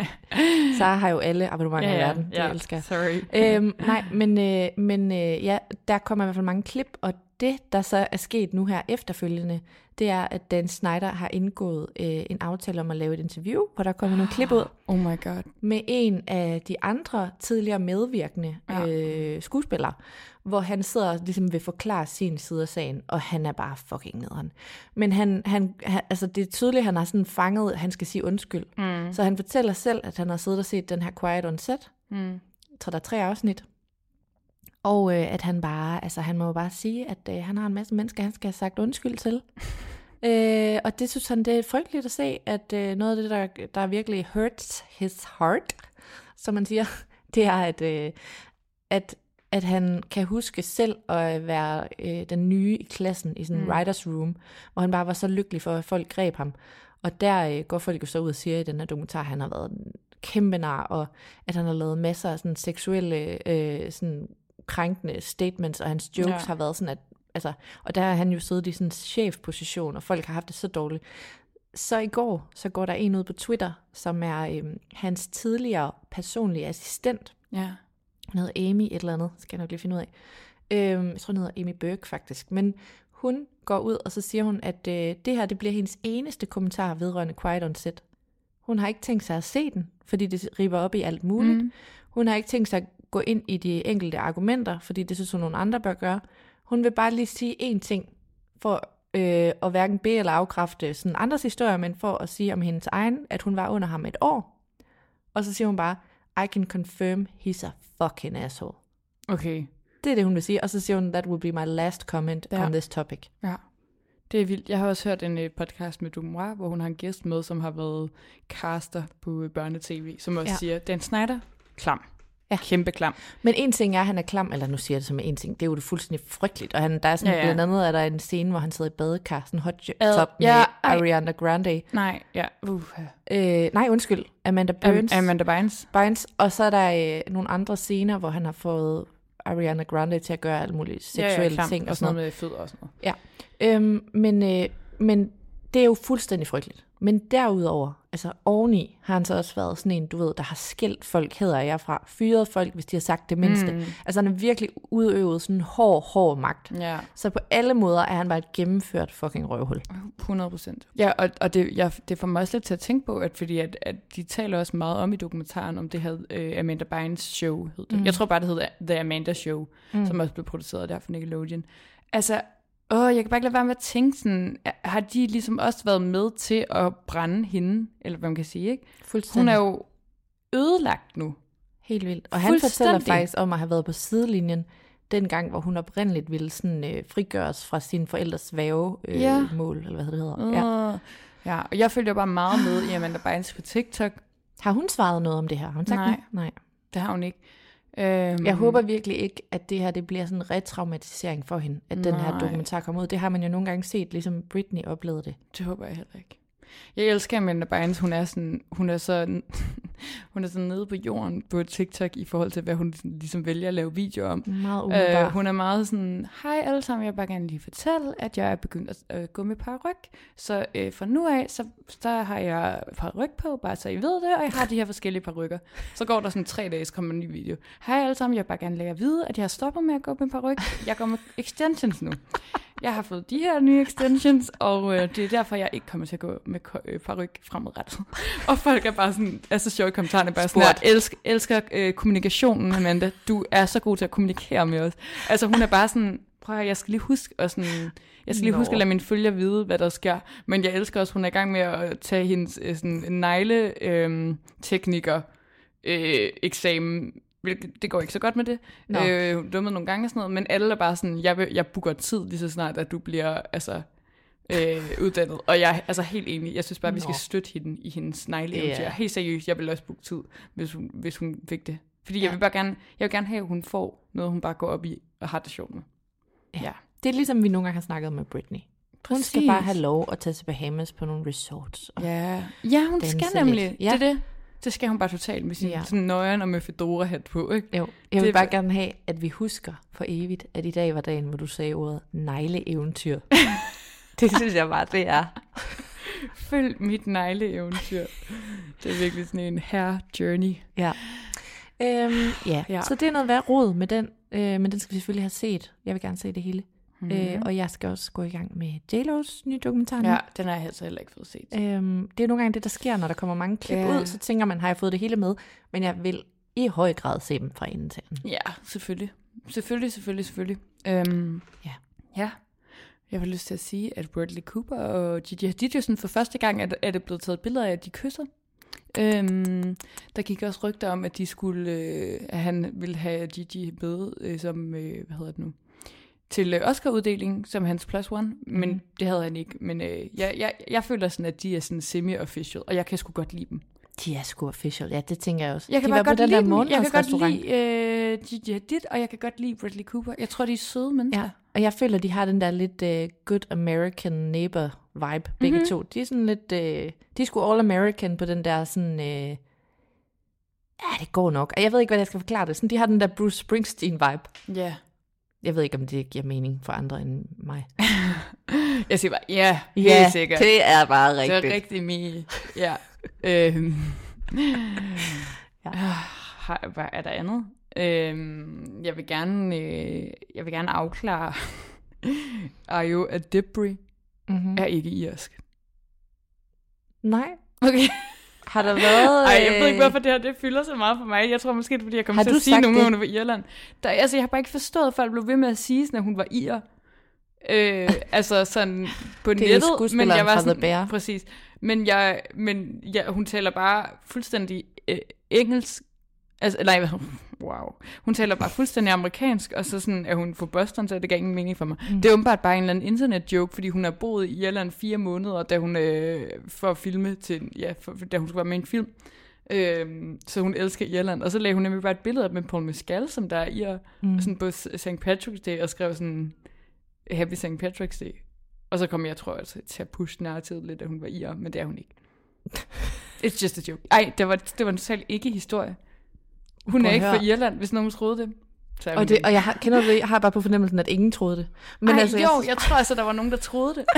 [SPEAKER 5] Så har jo alle abonnementer i verden. Det
[SPEAKER 4] ja.
[SPEAKER 5] elsker jeg.
[SPEAKER 4] Sorry.
[SPEAKER 5] Øhm, nej, men, øh, men øh, ja, der kommer i hvert fald mange klip, og det, der så er sket nu her efterfølgende, det er, at Dan Schneider har indgået øh, en aftale om at lave et interview, hvor der kommer nogle klip ud
[SPEAKER 4] Oh my god.
[SPEAKER 5] med en af de andre tidligere medvirkende
[SPEAKER 4] Ja.
[SPEAKER 5] øh, skuespillere, hvor han sidder og ligesom vil forklare sin side af sagen, og han er bare fucking nederen. Men han, han, han, altså det er tydeligt, at han har sådan fanget, at han skal sige undskyld.
[SPEAKER 4] Mm.
[SPEAKER 5] Så han fortæller selv, at han har siddet og set den her Quiet on Set.
[SPEAKER 4] Mm.
[SPEAKER 5] Jeg tror, der er tre afsnit. Og øh, at han bare, altså han må jo bare sige, at øh, han har en masse mennesker, han skal have sagt undskyld til. øh, og det synes han, det er frygteligt at se, at øh, noget af det, der, der virkelig hurts his heart, som man siger, det er, at, øh, at, at han kan huske selv at være øh, den nye i klassen i sådan en
[SPEAKER 4] Mm.
[SPEAKER 5] writers room, hvor han bare var så lykkelig for, at folk greb ham. Og der øh, går folk jo så ud og siger i den her dokumentar, at han har været en kæmpe nar, og at han har lavet masser af sådan seksuelle, øh, sådan krænkende statements, og hans jokes
[SPEAKER 4] Ja.
[SPEAKER 5] har været sådan, at, altså, og der har han jo siddet i sådan en chefposition, og folk har haft det så dårligt. Så i går, så går der en ud på Twitter, som er øh, hans tidligere personlige assistent.
[SPEAKER 4] Ja.
[SPEAKER 5] Hun hedder Amy et eller andet, skal jeg nok lige finde ud af. Øh, jeg tror, hun hedder Amy Burke faktisk. Men hun går ud, og så siger hun, at øh, det her det bliver hendes eneste kommentar vedrørende Quiet on Set. Hun har ikke tænkt sig at se den, fordi det riber op i alt muligt.
[SPEAKER 4] Mm.
[SPEAKER 5] Hun har ikke tænkt sig at gå ind i de enkelte argumenter, fordi det synes hun, nogle andre bør gøre. Hun vil bare lige sige én ting, for øh, at hverken bede eller afkræfte sådan andres historier, men for at sige om hendes egen, at hun var under ham et år. Og så siger hun bare, I can confirm he's a fucking asshole.
[SPEAKER 4] Okay.
[SPEAKER 5] Det er det, hun vil sige. Og så siger hun, that will be my last comment
[SPEAKER 4] Ja.
[SPEAKER 5] on this topic.
[SPEAKER 4] Ja. Det er vildt. Jeg har også hørt en uh, podcast med Dumois, hvor hun har en gæst med, som har været caster på uh, børnetv, som også
[SPEAKER 5] Ja.
[SPEAKER 4] ja. siger, Dan Schneider, klam.
[SPEAKER 5] Ja.
[SPEAKER 4] Kæmpe klam.
[SPEAKER 5] Men en ting er, at han er klam, eller nu siger jeg det som en ting, det er jo det fuldstændig frygteligt. Og han, der er sådan,
[SPEAKER 4] Ja, ja.
[SPEAKER 5] blandt andet er der en scene, hvor han sidder i badekar, sådan hot
[SPEAKER 4] Ad-
[SPEAKER 5] top med
[SPEAKER 4] ja, ej.
[SPEAKER 5] Ariana Grande.
[SPEAKER 4] Nej, ja. Uh.
[SPEAKER 5] Øh, nej, undskyld. Amanda Burns.
[SPEAKER 4] Am- Amanda Bynes.
[SPEAKER 5] Bynes. Og så er der øh, nogle andre scener, hvor han har fået Ariana Grande til at gøre alle mulige seksuelle
[SPEAKER 4] ja, ja, klam.
[SPEAKER 5] ting.
[SPEAKER 4] Og sådan noget med fødder og sådan noget.
[SPEAKER 5] Ja. Øhm, men, øh, men det er jo fuldstændig frygteligt. Men derudover, altså oveni, har han så også været sådan en, du ved, der har skældt folk, hedder jeg fra, fyret folk, hvis de har sagt det mindste. Mm. Altså han har virkelig udøvet sådan en hård, hård magt.
[SPEAKER 4] Ja.
[SPEAKER 5] Så på alle måder er han bare et gennemført fucking røvhul.
[SPEAKER 4] hundrede procent. Ja, og, og det, jeg, det får mig også lidt til at tænke på, at fordi at, at de taler også meget om i dokumentaren, om det her uh, Amanda Bynes show, hed det. Mm. Jeg tror bare, det hed The Amanda Show, mm. som også blev produceret der for Nickelodeon. Altså, åh, jeg kan bare ikke lade være med at tænke sådan, har de ligesom også været med til at brænde hende, eller hvad man kan sige, ikke? Hun er jo ødelagt nu.
[SPEAKER 5] Helt vildt. Og han fortæller
[SPEAKER 4] Fuldstændig.
[SPEAKER 5] faktisk om at have været på sidelinjen den gang, hvor hun oprindeligt ville sådan, øh, frigøres fra sin forældres vævemål, øh,
[SPEAKER 4] Ja.
[SPEAKER 5] mål, eller hvad det hedder. Ja.
[SPEAKER 4] Uh. Ja, og jeg følger bare meget med i Amanda Bynes på TikTok.
[SPEAKER 5] Har hun svaret noget om det her? Har hun sagt
[SPEAKER 4] Nej.
[SPEAKER 5] noget? Nej.
[SPEAKER 4] Det har hun ikke. Øhm,
[SPEAKER 5] Jeg håber virkelig ikke, at det her det bliver sådan en retraumatisering for hende, at den her
[SPEAKER 4] Nej.
[SPEAKER 5] dokumentar kommer ud. Det har man jo nogle gange set, ligesom Britney oplevede det.
[SPEAKER 4] Det håber jeg heller ikke. Jeg elsker Amanda Bynes. Hun er sådan, hun er så, hun er sådan nede på jorden på TikTok i forhold til, hvad hun ligesom vælger at lave videoer om.
[SPEAKER 5] Meget umiddelbart.
[SPEAKER 4] Øh, hun er meget sådan, hej alle sammen, jeg vil bare gerne lige fortælle, at jeg er begyndt at øh, gå med paryk. Så øh, fra nu af, så, så har jeg paryk på, bare så I ved det, og jeg har de her forskellige parykker. Så går der sådan tre dage, så kommer en ny video. Hej alle sammen, jeg vil bare gerne lade jer vide, at jeg har stoppet med at gå med paryk. Jeg går med extensions nu. Jeg har fået de her nye extensions, og øh, det er derfor, jeg ikke kommer til at gå med øh, paryk fremadrettet. Og folk er bare sådan, er så sjove i kommentarerne, bare sådan, jeg elsker, elsker øh, kommunikationen, Amanda. Du er så god til at kommunikere med os. Altså hun er bare sådan, prøv at jeg skal lige huske, og sådan, jeg skal lige
[SPEAKER 5] Nå.
[SPEAKER 4] huske at lade mine følgere vide, hvad der sker. Men jeg elsker også, hun er i gang med at tage hendes øh, sådan, negle-tekniker øh, eksamen. Det går ikke så godt med det. Øh, dummet nogle gange og sådan noget, men alle er bare sådan, jeg, vil, jeg booker tid lige så snart, at du bliver altså, øh, uddannet. Og jeg er altså helt enig. Jeg synes bare, at vi skal støtte hende i hendes negleeventyr.
[SPEAKER 5] Yeah.
[SPEAKER 4] Helt seriøst, jeg vil også booke tid, hvis hun, hvis hun fik det. Fordi
[SPEAKER 5] Ja.
[SPEAKER 4] jeg vil bare gerne, jeg vil gerne have, at hun får noget, hun bare går op i og har det sjovt med.
[SPEAKER 5] Ja.
[SPEAKER 4] Ja.
[SPEAKER 5] Det er ligesom vi nogle gange har snakket om med Britney. Hun
[SPEAKER 4] Præcis.
[SPEAKER 5] skal bare have lov at tage til Bahamas på nogle resorts. Og
[SPEAKER 4] Ja, ja hun
[SPEAKER 5] danse
[SPEAKER 4] skal nemlig.
[SPEAKER 5] lidt. Ja.
[SPEAKER 4] Det er det. Det skal hun bare totalt med sin
[SPEAKER 5] Ja.
[SPEAKER 4] sådan nøjeren og med fedora-hat på, ikke?
[SPEAKER 5] Jo, jeg vil
[SPEAKER 4] Det-
[SPEAKER 5] bare gerne have, at vi husker for evigt, at i dag var dagen, hvor du sagde ordet negleeventyr. Det synes jeg bare, det er.
[SPEAKER 4] Følg mit negleeventyr. Det er virkelig sådan en hair journey.
[SPEAKER 5] Ja. Øhm, ja.
[SPEAKER 4] Ja.
[SPEAKER 5] ja, så det er noget værd råd med den, øh, men den skal vi selvfølgelig have set. Jeg vil gerne se det hele. Mm-hmm. Øh, og jeg skal også gå i gang med J Lo's nye dokumentar nu.
[SPEAKER 4] Ja, den har jeg altså heller ikke fået set.
[SPEAKER 5] Øhm, det er nogle gange det, der sker, når der kommer mange klip
[SPEAKER 4] Ja.
[SPEAKER 5] ud, så tænker man, har jeg fået det hele med? Men jeg vil i høj grad se dem fra enden til anden.
[SPEAKER 4] Ja, selvfølgelig. Selvfølgelig, selvfølgelig, selvfølgelig. Øhm,
[SPEAKER 5] Ja.
[SPEAKER 4] Ja. Jeg har lyst til at sige, at Bradley Cooper og Gigi Hadid jo sådan for første gang, er, er det blevet taget billeder af, at de kysser. Øhm, der gik også rygter om, at de skulle, øh, at han ville have Gigi med øh, som, øh, hvad hedder det nu, til øh, Oscar-uddeling som hans plus one, men
[SPEAKER 5] Mhm.
[SPEAKER 4] det havde han ikke. Men øh, jeg, jeg, jeg føler sådan, at de er sådan semi-official, og jeg kan sgu godt lide dem.
[SPEAKER 5] De er sgu official, ja, det tænker jeg også.
[SPEAKER 4] Jeg kan
[SPEAKER 5] de
[SPEAKER 4] bare
[SPEAKER 5] var
[SPEAKER 4] godt
[SPEAKER 5] på den
[SPEAKER 4] lide
[SPEAKER 5] der
[SPEAKER 4] dem. Jeg kan godt
[SPEAKER 5] månedsrestaurant.
[SPEAKER 4] lide øh, Gigi Hadid, og jeg kan godt lide Bradley Cooper. Jeg tror, de er søde mennesker.
[SPEAKER 5] Ja, og jeg føler, de har den der lidt uh, good American neighbor vibe, begge
[SPEAKER 4] Mhm.
[SPEAKER 5] to. De er sådan lidt, uh, de er sgu all American på den der sådan, uh, ja, det går nok. Og jeg ved ikke, hvad jeg skal forklare det. Sådan, de har den der Bruce Springsteen vibe.
[SPEAKER 4] Ja.
[SPEAKER 5] Jeg ved ikke, om det giver mening for andre end mig.
[SPEAKER 4] Jeg siger bare, ja, helt sikkert.
[SPEAKER 5] det er bare
[SPEAKER 4] Det er rigtig mig. Ja. øhm.
[SPEAKER 5] Ja.
[SPEAKER 4] Har, hvad er der andet? Øhm, jeg vil gerne, øh, jeg vil gerne afklare, Ayo, at Debris
[SPEAKER 5] Mm-hmm.
[SPEAKER 4] er ikke irsk.
[SPEAKER 5] Nej.
[SPEAKER 4] Okay.
[SPEAKER 5] Har der været...
[SPEAKER 4] Ej, jeg ved ikke,
[SPEAKER 5] øh,
[SPEAKER 4] hvorfor det her det fylder så meget for mig. Jeg tror måske, det er, fordi jeg kommer
[SPEAKER 5] Har
[SPEAKER 4] til
[SPEAKER 5] du
[SPEAKER 4] at sige
[SPEAKER 5] sagt
[SPEAKER 4] nogle
[SPEAKER 5] det?
[SPEAKER 4] gange, hun var i Irland. Der, altså, jeg har bare ikke forstået, at folk blev ved med at sige, sådan, at hun var ir. Øh, altså sådan på
[SPEAKER 5] Det er jo
[SPEAKER 4] nettet, men
[SPEAKER 5] skuespilleren
[SPEAKER 4] jeg var
[SPEAKER 5] fra
[SPEAKER 4] sådan,
[SPEAKER 5] The Bear.
[SPEAKER 4] præcis. Men jeg, men jeg, hun taler bare fuldstændig øh, engelsk. Altså, nej, wow. Hun taler bare fuldstændig amerikansk, og så sådan, er hun fra Boston, så det gav ingen mening for mig. Mm. Det er åbenbart bare en eller anden internet-joke, fordi hun har boet i Irland fire måneder, da hun øh, for at filme til, ja, for, da hun skulle være med i en film. Øh, så hun elsker Irland. Og så lagde hun nemlig bare et billede op med Paul Mescal, som der er i mm. sådan på Sankt Patrick's Day, og skrev sådan, Happy Sankt Patrick's Day. Og så kom jeg, tror jeg, til at pushe narrativet lidt, at hun var ir, men det er hun ikke. It's just a joke. Ej, det var, det var en totalt ikke historie. Hun
[SPEAKER 5] Prøv
[SPEAKER 4] er
[SPEAKER 5] at
[SPEAKER 4] ikke
[SPEAKER 5] høre.
[SPEAKER 4] fra Irland, hvis nogen troede det. Så er hun
[SPEAKER 5] Og, det,
[SPEAKER 4] ikke.
[SPEAKER 5] og jeg har, kender det, jeg har bare på fornemmelsen, at ingen troede det.
[SPEAKER 4] Men Ej,
[SPEAKER 5] altså,
[SPEAKER 4] jo,
[SPEAKER 5] jeg,
[SPEAKER 4] jeg tror altså, der var nogen, der troede det.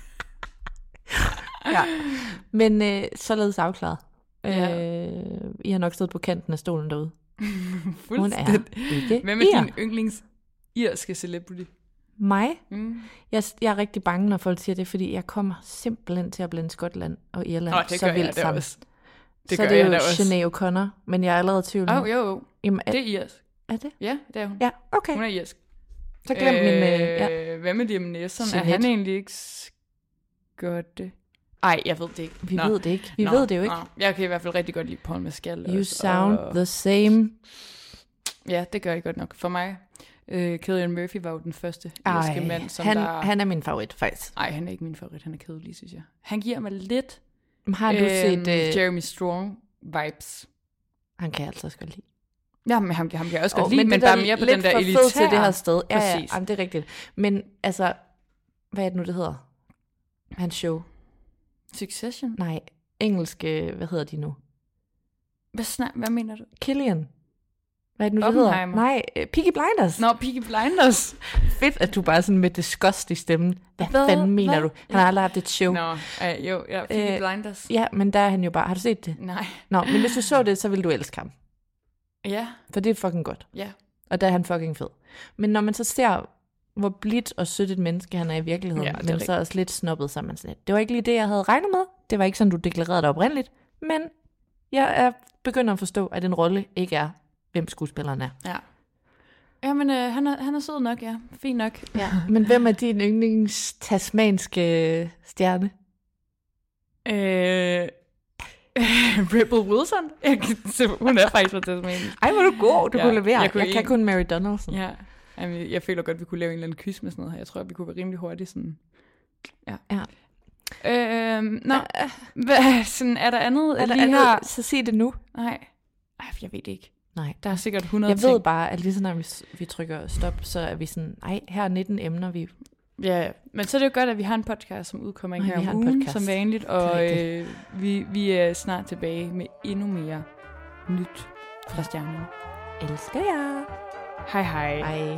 [SPEAKER 5] ja. Men øh, således afklaret.
[SPEAKER 4] Ja.
[SPEAKER 5] Øh, I har nok stået på kanten af stolen derude. Hun
[SPEAKER 4] Fuldstændig.
[SPEAKER 5] er ikke
[SPEAKER 4] Hvem er
[SPEAKER 5] ir.
[SPEAKER 4] din yndlings irske celebrity?
[SPEAKER 5] Mig?
[SPEAKER 4] Mm.
[SPEAKER 5] Jeg, jeg er rigtig bange, når folk siger det, fordi jeg kommer simpelthen til at blande Skotland og Irland
[SPEAKER 4] Nå, det
[SPEAKER 5] så
[SPEAKER 4] gør jeg
[SPEAKER 5] vildt
[SPEAKER 4] da
[SPEAKER 5] sammen.
[SPEAKER 4] også. Det
[SPEAKER 5] så
[SPEAKER 4] gør
[SPEAKER 5] det er
[SPEAKER 4] jeg
[SPEAKER 5] jo
[SPEAKER 4] da også.
[SPEAKER 5] Sinead O'Connor, men jeg er allerede i tvivl.
[SPEAKER 4] Åh,
[SPEAKER 5] nu.
[SPEAKER 4] oh, jo, jo.
[SPEAKER 5] Jamen, er,
[SPEAKER 4] Det er irsk.
[SPEAKER 5] er det?
[SPEAKER 4] Ja, det er hun.
[SPEAKER 5] Ja, okay.
[SPEAKER 4] Hun er irsk.
[SPEAKER 5] Så glem øh, min... Øh, ja.
[SPEAKER 4] Hvad med Liam Neeson? Er
[SPEAKER 5] Jeanette.
[SPEAKER 4] han egentlig ikke skotsk? Ej, jeg ved det ikke.
[SPEAKER 5] Vi
[SPEAKER 4] Nå.
[SPEAKER 5] ved det ikke. Vi
[SPEAKER 4] Nå,
[SPEAKER 5] ved det jo ikke.
[SPEAKER 4] Nå. Jeg kan i hvert fald rigtig godt lide Paul Mescal.
[SPEAKER 5] You
[SPEAKER 4] også,
[SPEAKER 5] sound
[SPEAKER 4] og...
[SPEAKER 5] the same.
[SPEAKER 4] Ja, det gør jeg godt nok for mig. Øh, Cillian Murphy var jo den første irske mand, som
[SPEAKER 5] han,
[SPEAKER 4] der...
[SPEAKER 5] han er min favorit, faktisk.
[SPEAKER 4] Nej, han er ikke min favorit. Han er kedelig, synes jeg. Han giver mig lidt...
[SPEAKER 5] Har du
[SPEAKER 4] øhm,
[SPEAKER 5] set... Uh...
[SPEAKER 4] Jeremy Strong-vibes.
[SPEAKER 5] Han kan jeg altså også godt lide.
[SPEAKER 4] Ja, men ham, ham kan jeg også godt
[SPEAKER 5] oh,
[SPEAKER 4] lide, men, men bare mere på den der elitære...
[SPEAKER 5] Lidt for fed til det her sted. Ja, ja,
[SPEAKER 4] Præcis.
[SPEAKER 5] jamen, det er rigtigt. Men altså, hvad er det nu, det hedder? Hans show.
[SPEAKER 4] Succession?
[SPEAKER 5] Nej, engelske, hvad hedder de nu?
[SPEAKER 4] Hvad, snak, hvad mener du?
[SPEAKER 5] Killian. Hvad er det nu, det hedder? Nej, uh, Peaky Blinders.
[SPEAKER 4] Nå, Peaky Blinders.
[SPEAKER 5] Fedt, at du bare sådan med disgust i stemmen. Hvad, hvad fanden mener hvad? du? Han har aldrig haft et show.
[SPEAKER 4] Nå, uh, jo, ja, Peaky uh, Blinders.
[SPEAKER 5] Ja, men der er han jo bare... Har du set det?
[SPEAKER 4] Nej.
[SPEAKER 5] Nå, men hvis du så det, så vil du elske ham.
[SPEAKER 4] Ja.
[SPEAKER 5] For det er fucking godt.
[SPEAKER 4] Ja.
[SPEAKER 5] Og der er han fucking fed. Men når man så ser, hvor blidt og sødt et menneske han er i virkeligheden, ja, men rigtigt. Så også lidt snobbet, så er man sådan lidt. Det var ikke lige det, jeg havde regnet med. Det var ikke sådan, du deklarerede det oprindeligt. Men jeg er begynder at forstå, at en rolle ikke er, hvem skuespilleren er.
[SPEAKER 4] Ja. Jamen, øh, han, er, han er sød nok, ja. Fint nok.
[SPEAKER 5] Ja. Men hvem er din yndlings tasmanske stjerne?
[SPEAKER 4] Øh... Rebel Wilson? Jeg, hun er faktisk fra Tasmanien.
[SPEAKER 5] Ej, hvor er du god, du
[SPEAKER 4] ja,
[SPEAKER 5] kunne levere. Jeg,
[SPEAKER 4] kunne
[SPEAKER 5] jeg kan kun Mary Donaldson.
[SPEAKER 4] Ja, jamen, jeg føler godt, vi kunne lave en eller anden quiz med sådan noget her. Jeg tror, vi kunne være rimelig hurtigt sådan... Ja.
[SPEAKER 5] Ja.
[SPEAKER 4] Øh, nå, hvad, sådan, er der andet?
[SPEAKER 5] Er der
[SPEAKER 4] lige
[SPEAKER 5] andet?
[SPEAKER 4] her?
[SPEAKER 5] Så sig det nu.
[SPEAKER 4] Nej, Ej, jeg ved det ikke.
[SPEAKER 5] Nej.
[SPEAKER 4] Der er sikkert hundrede
[SPEAKER 5] Jeg
[SPEAKER 4] ting.
[SPEAKER 5] ved bare, at lige så når vi, vi trykker stop, så er vi sådan, ej, her er nitten emner, vi...
[SPEAKER 4] Ja, men så er det jo godt, at vi har en podcast, som udkommer en her om ugen, podcast. Som vanligt, og øh, vi, vi er snart tilbage med endnu mere nyt fra stjernerne.
[SPEAKER 5] Elsker jer.
[SPEAKER 4] Hej hej.
[SPEAKER 5] Hej.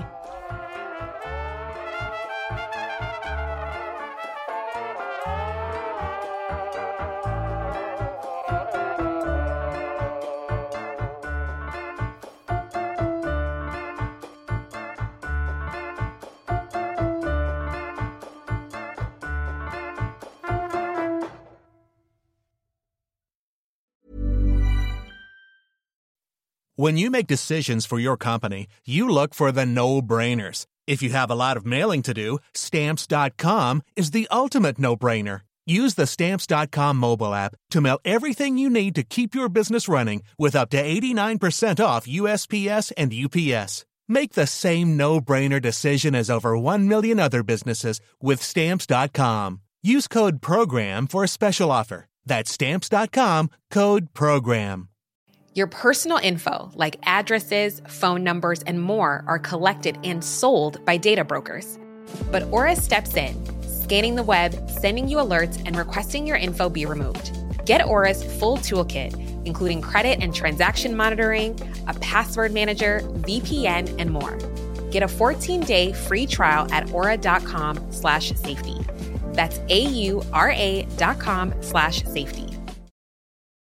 [SPEAKER 7] When you make decisions for your company, you look for the no-brainers. If you have a lot of mailing to do, Stamps dot com is the ultimate no-brainer. Use the Stamps dot com mobile app to mail everything you need to keep your business running with up to eighty-nine percent off U S P S and U P S. Make the same no-brainer decision as over one million other businesses with Stamps dot com. Use code PROGRAM for a special offer. That's Stamps dot com, code PROGRAM.
[SPEAKER 8] Your personal info, like addresses, phone numbers, and more, are collected and sold by data brokers. But Aura steps in, scanning the web, sending you alerts, and requesting your info be removed. Get Aura's full toolkit, including credit and transaction monitoring, a password manager, V P N, and more. Get a fourteen-day free trial at aura.com slash safety. That's A-U-R-A dot com slash safety.